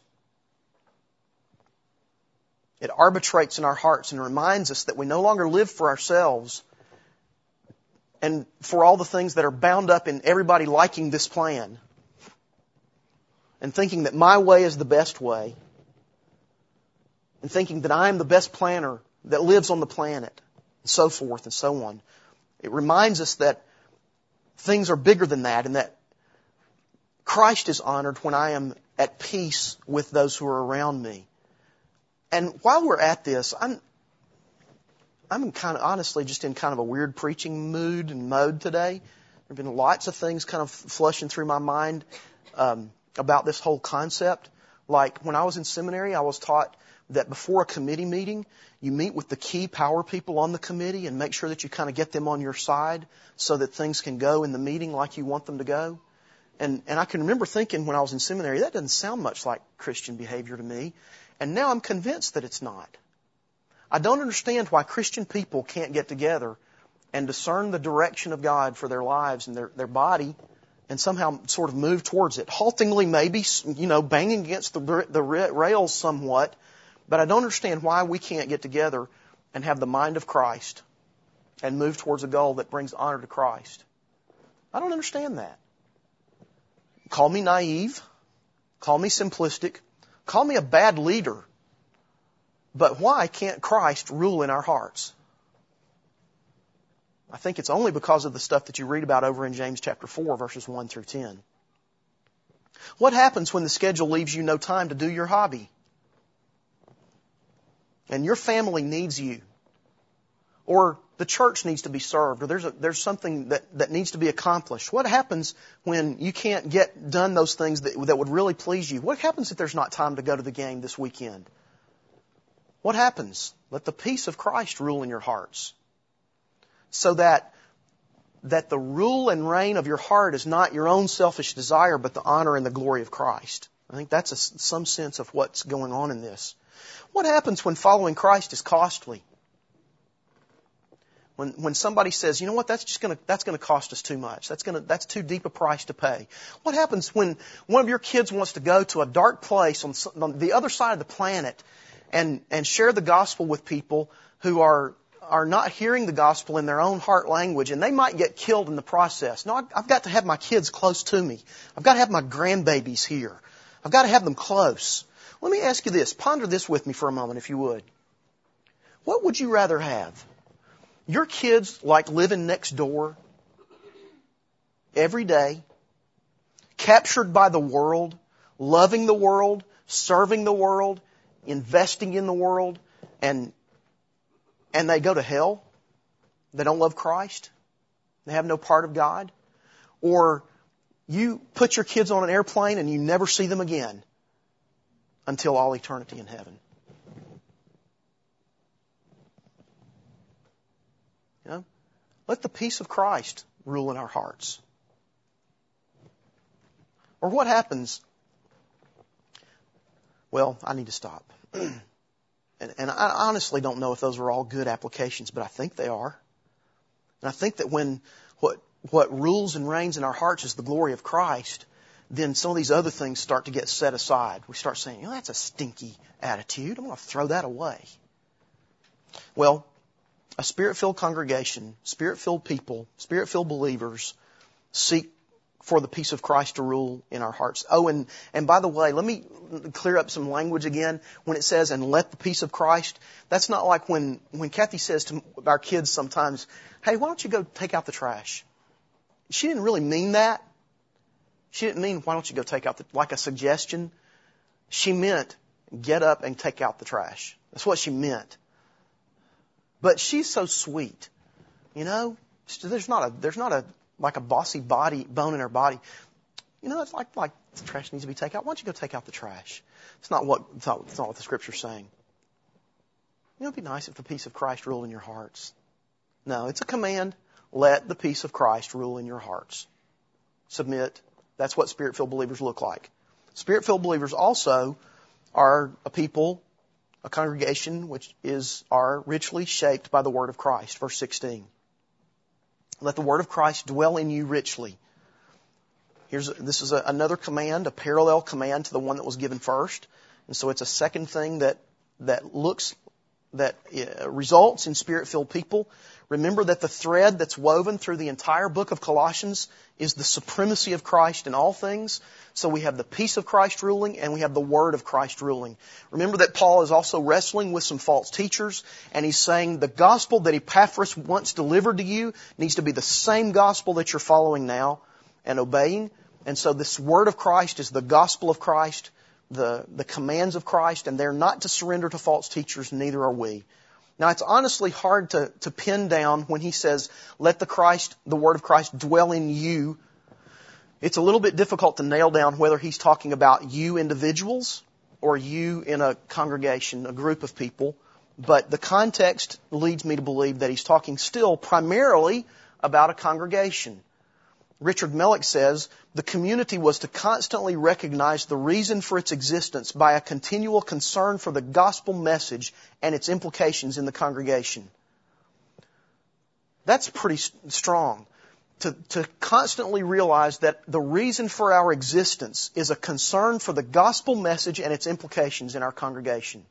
It arbitrates in our hearts and reminds us that we no longer live for ourselves and for all the things that are bound up in everybody liking this plan and thinking that my way is the best way and thinking that I am the best planner that lives on the planet and so forth and so on. It reminds us that things are bigger than that and that Christ is honored when I am at peace with those who are around me. And while we're at this, I'm kind of honestly just in kind of a weird preaching mood and mode today. There have been lots of things kind of flushing through my mind about this whole concept. Like when I was in seminary, I was taught that before a committee meeting, you meet with the key power people on the committee and make sure that you kind of get them on your side so that things can go in the meeting like you want them to go. And I can remember thinking when I was in seminary, that doesn't sound much like Christian behavior to me. And now I'm convinced that it's not. I don't understand why Christian people can't get together and discern the direction of God for their lives and their body and somehow sort of move towards it. Haltingly maybe, banging against the rails somewhat. But I don't understand why we can't get together and have the mind of Christ and move towards a goal that brings honor to Christ. I don't understand that. Call me naive. Call me simplistic. Call me a bad leader. But why can't Christ rule in our hearts? I think it's only because of the stuff that you read about over in James chapter 4, verses 1 through 10. What happens when the schedule leaves you no time to do your hobby? And your family needs you. Or the church needs to be served, or there's something that needs to be accomplished. What happens when you can't get done those things that would really please you? What happens if there's not time to go to the game this weekend? What happens? Let the peace of Christ rule in your hearts. So that the rule and reign of your heart is not your own selfish desire, but the honor and the glory of Christ. I think that's some sense of what's going on in this. What happens when following Christ is costly? When somebody says, you know what, that's going to cost us too much. That's too deep a price to pay. What happens when one of your kids wants to go to a dark place on the other side of the planet and share the gospel with people who are not hearing the gospel in their own heart language, and they might get killed in the process? No, I've got to have my kids close to me. I've got to have my grandbabies here. I've got to have them close. Let me ask you this. Ponder this with me for a moment, if you would. What would you rather have? Your kids like living next door every day, captured by the world, loving the world, serving the world, investing in the world, and they go to hell? They don't love Christ? They have no part of God? Or you put your kids on an airplane and you never see them again until all eternity in heaven? Let the peace of Christ rule in our hearts. Or what happens? Well, I need to stop. And I honestly don't know if those are all good applications, but I think they are. And I think that when what rules and reigns in our hearts is the glory of Christ, then some of these other things start to get set aside. We start saying, that's a stinky attitude. I'm going to throw that away. Well, a Spirit-filled congregation, Spirit-filled people, Spirit-filled believers seek for the peace of Christ to rule in our hearts. Oh, and by the way, let me clear up some language again. When it says, and let the peace of Christ, that's not like when Kathy says to our kids sometimes, hey, why don't you go take out the trash? She didn't really mean that. She didn't mean, why don't you go take out like a suggestion. She meant, get up and take out the trash. That's what she meant. But she's so sweet, There's not a like a bossy bone in her body. it's like the trash needs to be taken out. Why don't you go take out the trash? It's not what the Scripture's saying. It'd be nice if the peace of Christ ruled in your hearts. No, it's a command. Let the peace of Christ rule in your hearts. Submit. That's what Spirit-filled believers look like. Spirit-filled believers also are a people, a congregation, which are richly shaped by the Word of Christ. Verse 16. Let the Word of Christ dwell in you richly. This is another command, a parallel command to the one that was given first. And so it's a second thing that results in Spirit-filled people. Remember that the thread that's woven through the entire book of Colossians is the supremacy of Christ in all things. So we have the peace of Christ ruling and we have the Word of Christ ruling. Remember that Paul is also wrestling with some false teachers, and he's saying the gospel that Epaphras once delivered to you needs to be the same gospel that you're following now and obeying. And so this Word of Christ is the gospel of Christ, the commands of Christ, and they're not to surrender to false teachers, neither are we. Now, it's honestly hard to pin down when he says, let the Word of Christ dwell in you. It's a little bit difficult to nail down whether he's talking about you individuals or you in a congregation, a group of people. But the context leads me to believe that he's talking still primarily about a congregation. Richard Mellick says, the community was to constantly recognize the reason for its existence by a continual concern for the gospel message and its implications in the congregation. That's pretty strong. To constantly realize that the reason for our existence is a concern for the gospel message and its implications in our congregation.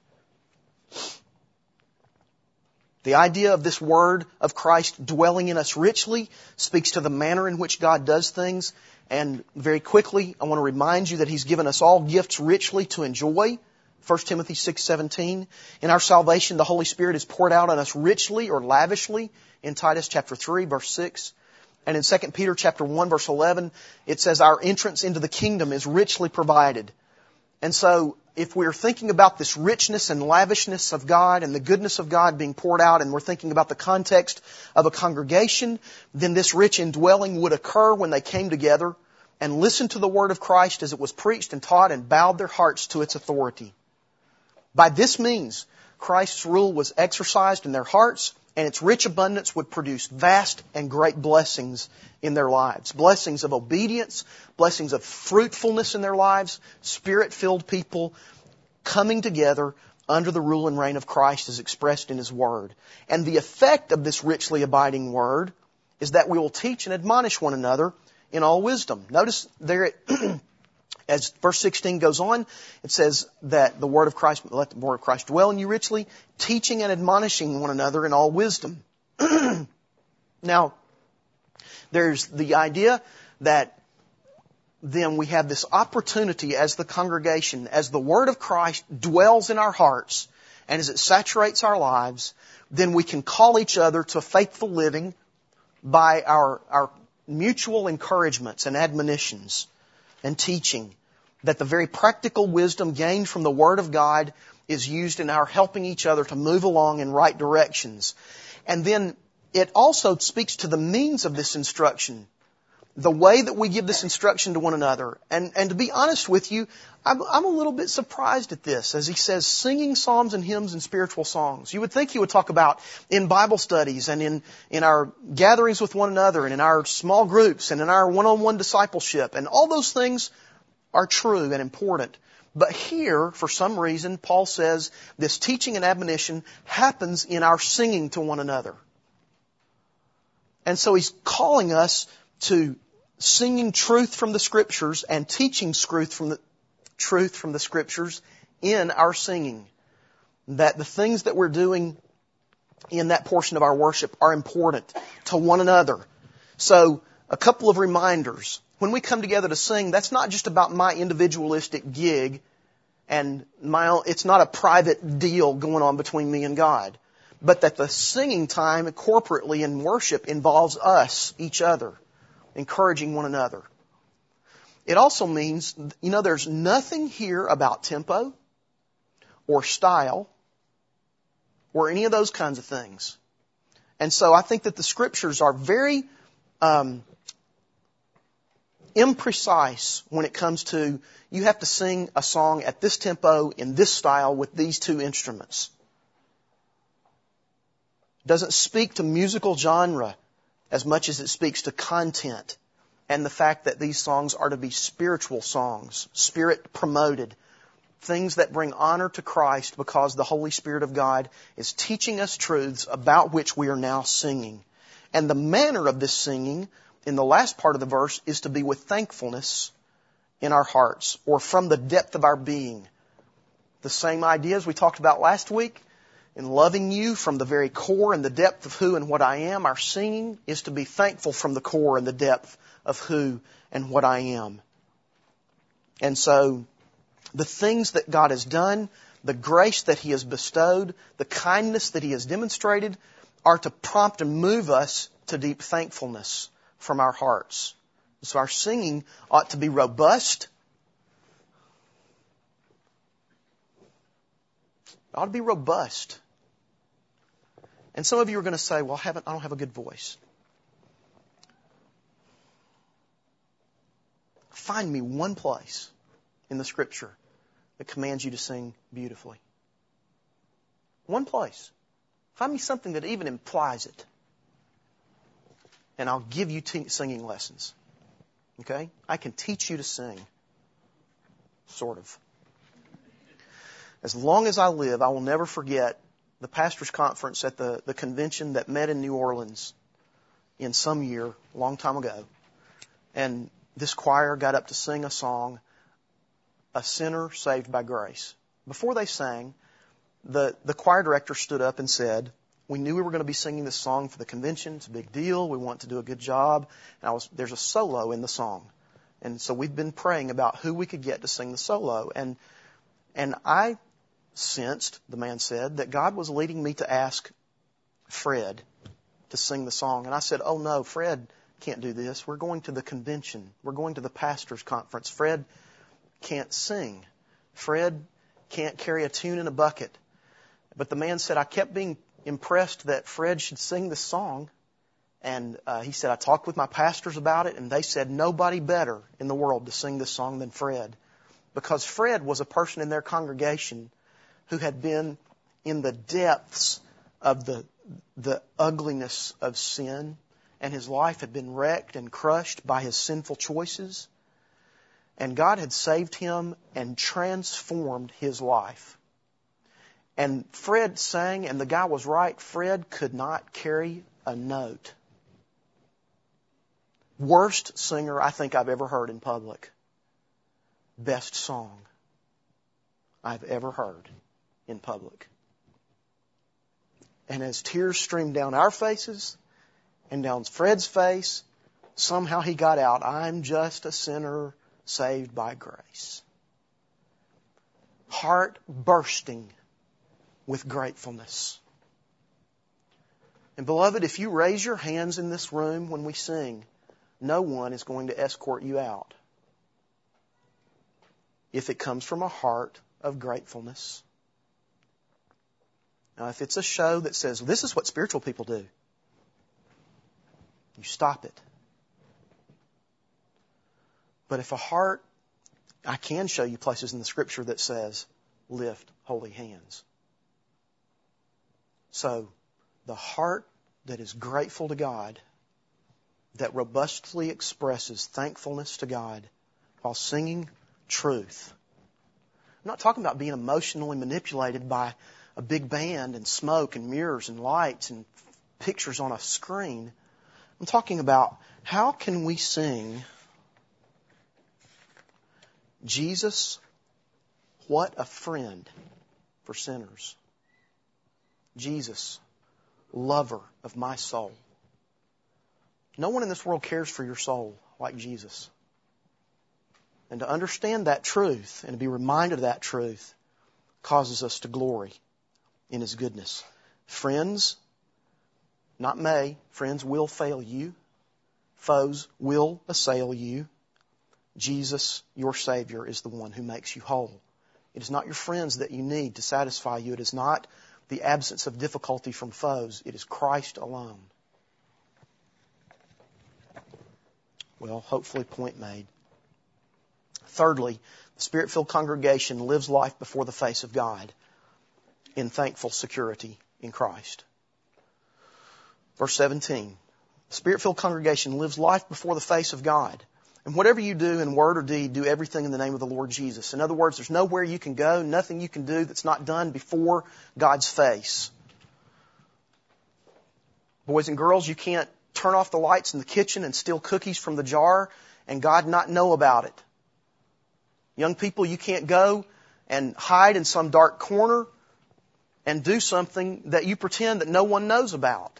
The idea of this Word of Christ dwelling in us richly speaks to the manner in which God does things. And very quickly, I want to remind you that He's given us all gifts richly to enjoy. 1 Timothy 6:17. In our salvation, the Holy Spirit is poured out on us richly or lavishly in Titus chapter 3, verse 6. And in 2 Peter chapter 1, verse 11, it says our entrance into the kingdom is richly provided. And so, if we're thinking about this richness and lavishness of God and the goodness of God being poured out, and we're thinking about the context of a congregation, then this rich indwelling would occur when they came together and listened to the Word of Christ as it was preached and taught and bowed their hearts to its authority. By this means, Christ's rule was exercised in their hearts, and its rich abundance would produce vast and great blessings in their lives. Blessings of obedience, blessings of fruitfulness in their lives, Spirit-filled people coming together under the rule and reign of Christ as expressed in His Word. And the effect of this richly abiding Word is that we will teach and admonish one another in all wisdom. Notice there, as verse 16 goes on, it says that let the Word of Christ dwell in you richly, teaching and admonishing one another in all wisdom. Now, there's the idea that then we have this opportunity as the congregation, as the Word of Christ dwells in our hearts and as it saturates our lives, then we can call each other to faithful living by our mutual encouragements and admonitions and teaching, that the very practical wisdom gained from the Word of God is used in our helping each other to move along in right directions. And then it also speaks to the means of this instruction, the way that we give this instruction to one another. And to be honest with you, I'm a little bit surprised at this, as he says, singing psalms and hymns and spiritual songs. You would think he would talk about in Bible studies and in our gatherings with one another and in our small groups and in our one-on-one discipleship. And all those things are true and important. But here, for some reason, Paul says this teaching and admonition happens in our singing to one another. And so he's calling us to singing truth from the Scriptures and teaching truth from the Scriptures in our singing. That the things that we're doing in that portion of our worship are important to one another. So, a couple of reminders. When we come together to sing, that's not just about my individualistic gig and it's not a private deal going on between me and God. But that the singing time corporately in worship involves us, each other, encouraging one another. It also means, there's nothing here about tempo or style or any of those kinds of things. And so I think that the Scriptures are very imprecise when it comes to, you have to sing a song at this tempo, in this style, with these two instruments. It doesn't speak to musical genre as much as it speaks to content and the fact that these songs are to be spiritual songs, Spirit promoted, things that bring honor to Christ because the Holy Spirit of God is teaching us truths about which we are now singing. And the manner of this singing, in the last part of the verse, is to be with thankfulness in our hearts, or from the depth of our being. The same ideas we talked about last week. In loving you from the very core and the depth of who and what I am, our singing is to be thankful from the core and the depth of who and what I am. And so, the things that God has done, the grace that He has bestowed, the kindness that He has demonstrated, are to prompt and move us to deep thankfulness from our hearts. So our singing ought to be robust. It ought to be robust. And some of you are going to say, well, I don't have a good voice. Find me one place in the Scripture that commands you to sing beautifully. One place. Find me something that even implies it. And I'll give you singing lessons. Okay? I can teach you to sing. Sort of. As long as I live, I will never forget the pastors' conference at the convention that met in New Orleans in some year, a long time ago. And this choir got up to sing a song, A Sinner Saved by Grace. Before they sang, the choir director stood up and said, we knew we were going to be singing this song for the convention. It's a big deal. We want to do a good job. And there's a solo in the song. And so we've been praying about who we could get to sing the solo. And I sensed, the man said, that God was leading me to ask Fred to sing the song. And I said, oh no, Fred can't do this. We're going to the convention. We're going to the pastors' conference. Fred can't sing. Fred can't carry a tune in a bucket. But the man said, I kept being impressed that Fred should sing this song. And he said, I talked with my pastors about it, and they said nobody better in the world to sing this song than Fred. Because Fred was a person in their congregation who had been in the depths of the ugliness of sin, and his life had been wrecked and crushed by his sinful choices. And God had saved him and transformed his life. And Fred sang, and the guy was right. Fred could not carry a note. Worst singer I think I've ever heard in public. Best song I've ever heard in public. And as tears streamed down our faces and down Fred's face, somehow he got out, I'm just a sinner saved by grace. Heart bursting with gratefulness. And beloved, if you raise your hands in this room when we sing, no one is going to escort you out. If it comes from a heart of gratefulness. Now, if it's a show that says, this is what spiritual people do, you stop it. But if a heart, I can show you places in the Scripture that says, lift holy hands. So, the heart that is grateful to God, that robustly expresses thankfulness to God while singing truth. I'm not talking about being emotionally manipulated by a big band and smoke and mirrors and lights and pictures on a screen. I'm talking about how can we sing Jesus, what a friend for sinners. Jesus, lover of my soul. No one in this world cares for your soul like Jesus. And to understand that truth and to be reminded of that truth causes us to glory in His goodness. Friends, not may, friends will fail you. Foes will assail you. Jesus, your Savior, is the one who makes you whole. It is not your friends that you need to satisfy you. It is not the absence of difficulty from foes. It is Christ alone. Well, hopefully point made. Thirdly, the Spirit-filled congregation lives life before the face of God in thankful security in Christ. Verse 17. The Spirit-filled congregation lives life before the face of God. And whatever you do in word or deed, do everything in the name of the Lord Jesus. In other words, there's nowhere you can go, nothing you can do that's not done before God's face. Boys and girls, you can't turn off the lights in the kitchen and steal cookies from the jar and God not know about it. Young people, you can't go and hide in some dark corner and do something that you pretend that no one knows about.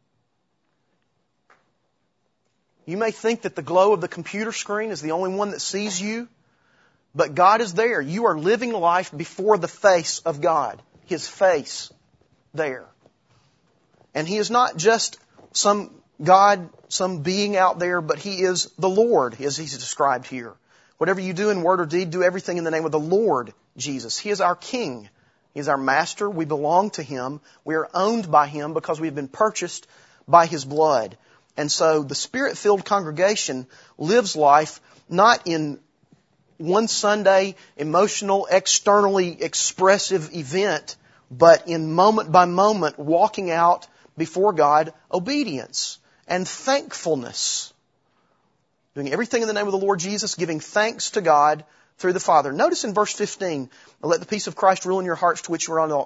You may think that the glow of the computer screen is the only one that sees you, but God is there. You are living life before the face of God. His face there. And He is not just some God, some being out there, but He is the Lord, as He's described here. Whatever you do in word or deed, do everything in the name of the Lord Jesus. He is our King. He is our Master. We belong to Him. We are owned by Him because we have been purchased by His blood. And so the Spirit-filled congregation lives life not in one Sunday emotional, externally expressive event, but in moment by moment walking out before God obedience and thankfulness. Doing everything in the name of the Lord Jesus, giving thanks to God through the Father. Notice in verse 15, let the peace of Christ rule in your hearts, to which you are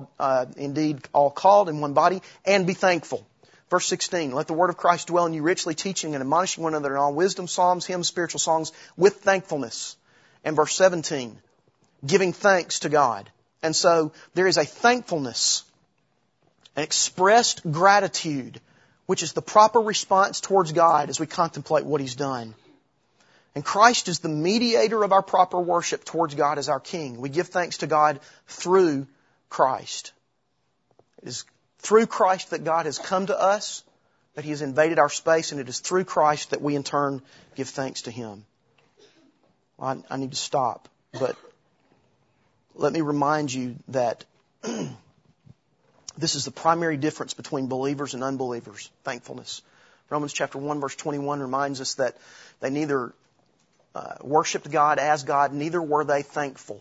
all called in one body, and be thankful. Verse 16, let the word of Christ dwell in you richly, teaching and admonishing one another in all wisdom, psalms, hymns, spiritual songs, with thankfulness. And verse 17, giving thanks to God. And so there is a thankfulness, an expressed gratitude, which is the proper response towards God as we contemplate what He's done. And Christ is the mediator of our proper worship towards God as our King. We give thanks to God through Christ. It is through Christ that God has come to us, that He has invaded our space, and it is through Christ that we in turn give thanks to Him. Well, I need to stop, but let me remind you that this is the primary difference between believers and unbelievers, thankfulness. Romans chapter 1 verse 21 reminds us that they neither worshipped God as God, neither were they thankful.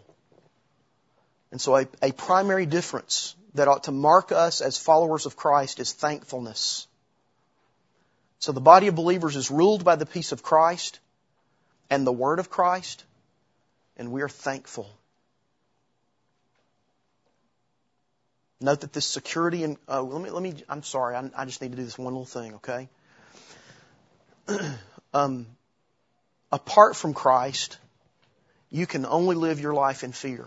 And so a primary difference that ought to mark us as followers of Christ is thankfulness. So the body of believers is ruled by the peace of Christ and the Word of Christ, and we are thankful. Note that this security and I'm sorry, I just need to do this one little thing, okay? Apart from Christ, you can only live your life in fear.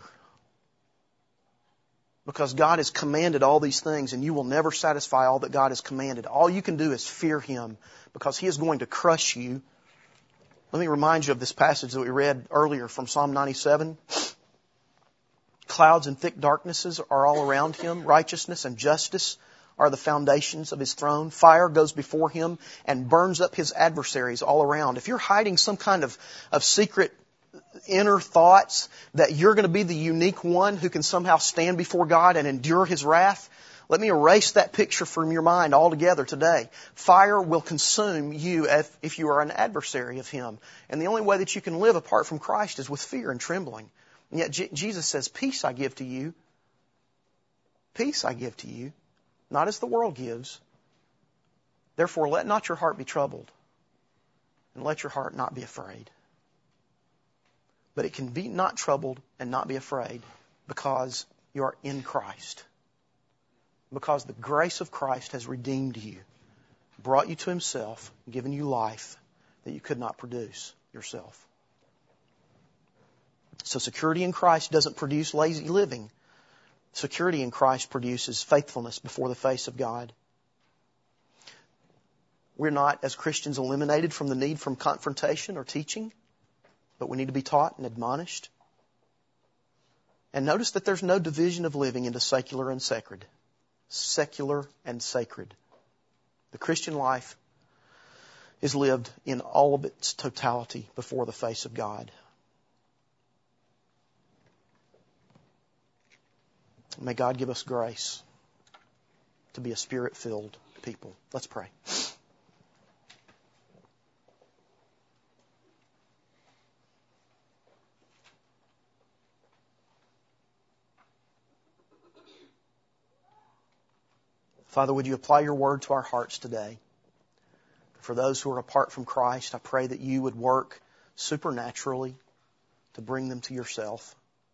Because God has commanded all these things and you will never satisfy all that God has commanded. All you can do is fear Him because He is going to crush you. Let me remind you of this passage that we read earlier from Psalm 97. Clouds and thick darknesses are all around Him. Righteousness and justice are the foundations of His throne. Fire goes before Him and burns up His adversaries all around. If you're hiding some kind of secret inner thoughts that you're going to be the unique one who can somehow stand before God and endure His wrath, let me erase that picture from your mind altogether today. Fire will consume you if you are an adversary of Him. And the only way that you can live apart from Christ is with fear and trembling. And yet Jesus says, peace I give to you. Peace I give to you, not as the world gives. Therefore, let not your heart be troubled, and let your heart not be afraid. But it can be not troubled and not be afraid because you are in Christ. Because the grace of Christ has redeemed you, brought you to Himself, given you life that you could not produce yourself. So security in Christ doesn't produce lazy living. Security in Christ produces faithfulness before the face of God. We're not, as Christians, eliminated from the need from confrontation or teaching, but we need to be taught and admonished. And notice that there's no division of living into secular and sacred. Secular and sacred. The Christian life is lived in all of its totality before the face of God. May God give us grace to be a Spirit-filled people. Let's pray. Father, would you apply your word to our hearts today? For those who are apart from Christ, I pray that you would work supernaturally to bring them to yourself.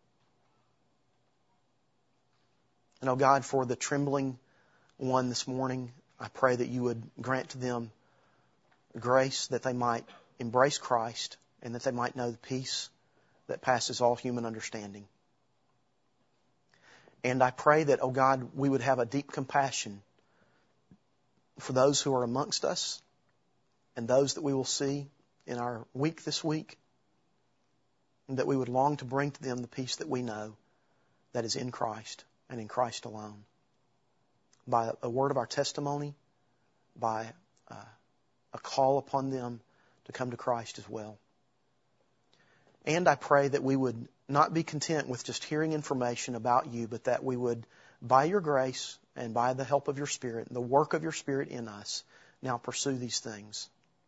And oh God, for the trembling one this morning, I pray that you would grant to them grace that they might embrace Christ and that they might know the peace that passes all human understanding. And I pray that, oh God, we would have a deep compassion for those who are amongst us and those that we will see in our week this week, and that we would long to bring to them the peace that we know that is in Christ and in Christ alone. By a word of our testimony, by a call upon them to come to Christ as well. And I pray that we would not be content with just hearing information about you, but that we would, by your grace and by the help of your Spirit and the work of your Spirit in us, now pursue these things.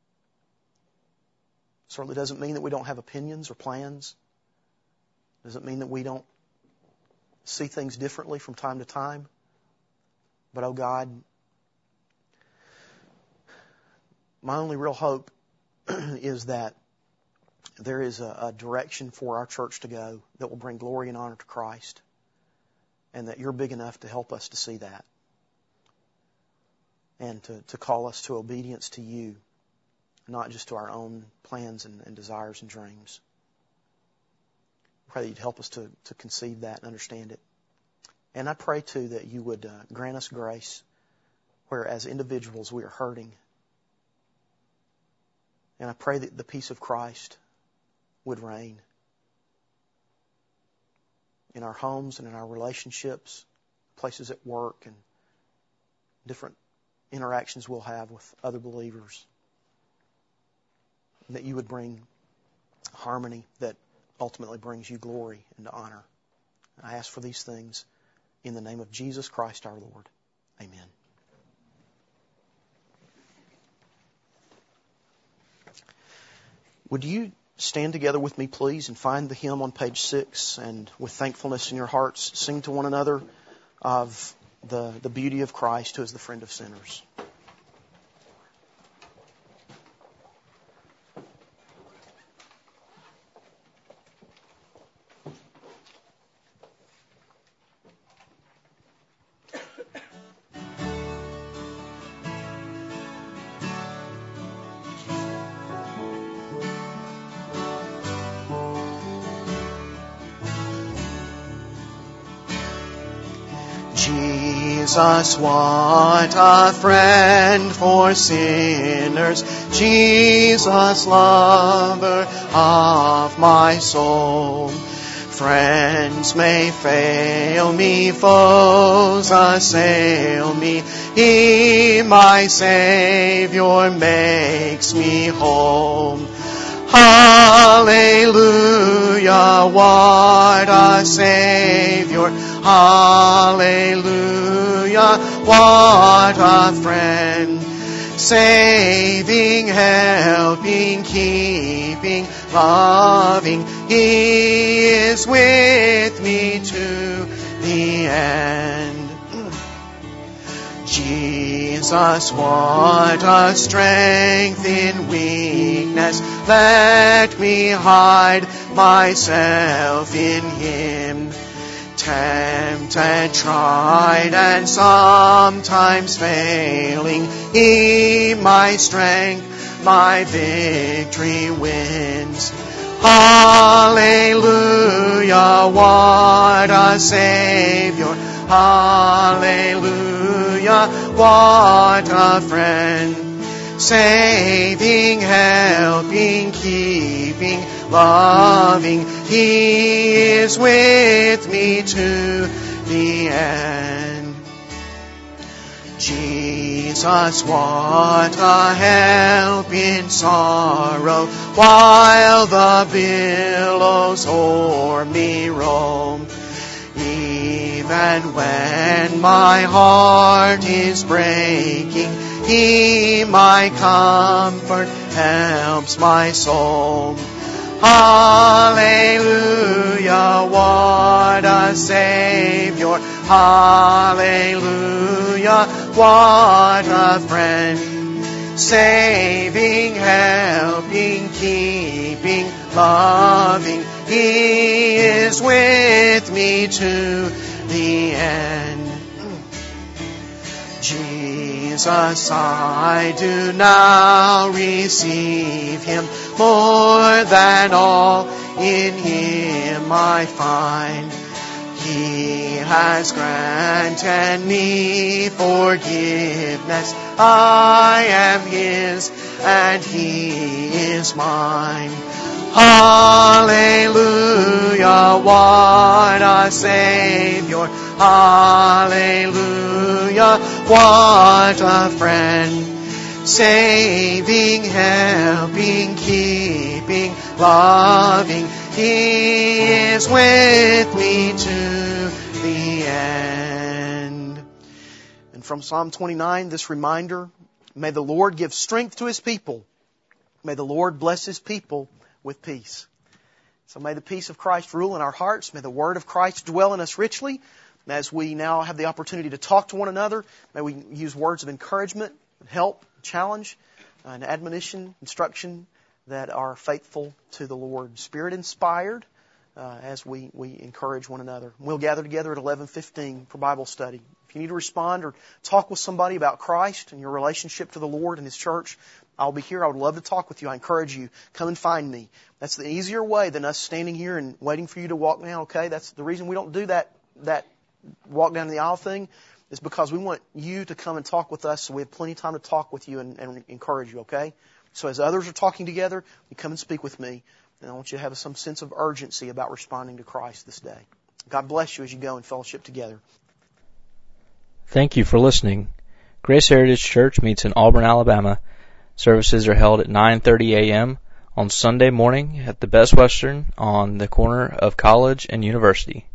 Certainly doesn't mean that we don't have opinions or plans. Doesn't mean that we don't see things differently from time to time. But, oh God, my only real hope is that there is a direction for our church to go that will bring glory and honor to Christ, and that you're big enough to help us to see that and to call us to obedience to you, not just to our own plans and desires and dreams. I pray that you'd help us to conceive that and understand it. And I pray, too, that you would grant us grace where as individuals we are hurting. And I pray that the peace of Christ would reign in our homes and in our relationships, places at work, and different interactions we'll have with other believers. And that you would bring harmony that ultimately brings you glory and honor. I ask for these things in the name of Jesus Christ our Lord. Amen. Would you stand together with me, please, and find the hymn on page 6, and with thankfulness in your hearts, sing to one another of the beauty of Christ, who is the friend of sinners. Jesus, what a friend for sinners. Jesus, lover of my soul. Friends may fail me, foes assail me. He, my Savior, makes me whole. Hallelujah, what a Savior. Hallelujah, what a friend. Saving, helping, keeping, loving. He is with me to the end. Jesus, what a strength in weakness. Let me hide myself in Him. Tempted, tried, and sometimes failing, He, my strength, my victory wins. Hallelujah, what a Savior. Hallelujah, what a friend. Saving, helping, keeping, loving. He is with me to the end. Jesus, what a help in sorrow, while the billows o'er me roam. Even when my heart is breaking, He, my comfort, helps my soul. Hallelujah, what a Savior. Hallelujah, what a friend. Saving, helping, keeping, loving, He is with me to the end. Jesus, I do now receive Him, more than all in Him I find. He has granted me forgiveness. I am His and He is mine. Hallelujah, what a Savior. Hallelujah, what a friend. Saving, helping, keeping, loving, He is with me to the end. And from Psalm 29, this reminder, may the Lord give strength to His people. May the Lord bless His people with peace. So may the peace of Christ rule in our hearts. May the Word of Christ dwell in us richly. As we now have the opportunity to talk to one another, may we use words of encouragement, help, challenge, and admonition, instruction that are faithful to the Lord. Spirit inspired as we encourage one another. We'll gather together at 11:15 for Bible study. If you need to respond or talk with somebody about Christ and your relationship to the Lord and His church, I'll be here. I would love to talk with you. I encourage you, come and find me. That's the easier way than us standing here and waiting for you to walk down, okay? That's the reason we don't do that walk down the aisle thing, is because we want you to come and talk with us so we have plenty of time to talk with you and encourage you, okay? So as others are talking together, you come and speak with me, and I want you to have some sense of urgency about responding to Christ this day. God bless you as you go and fellowship together. Thank you for listening. Grace Heritage Church meets in Auburn, Alabama. Services are held at 9:30 a.m. on Sunday morning at the Best Western on the corner of College and University.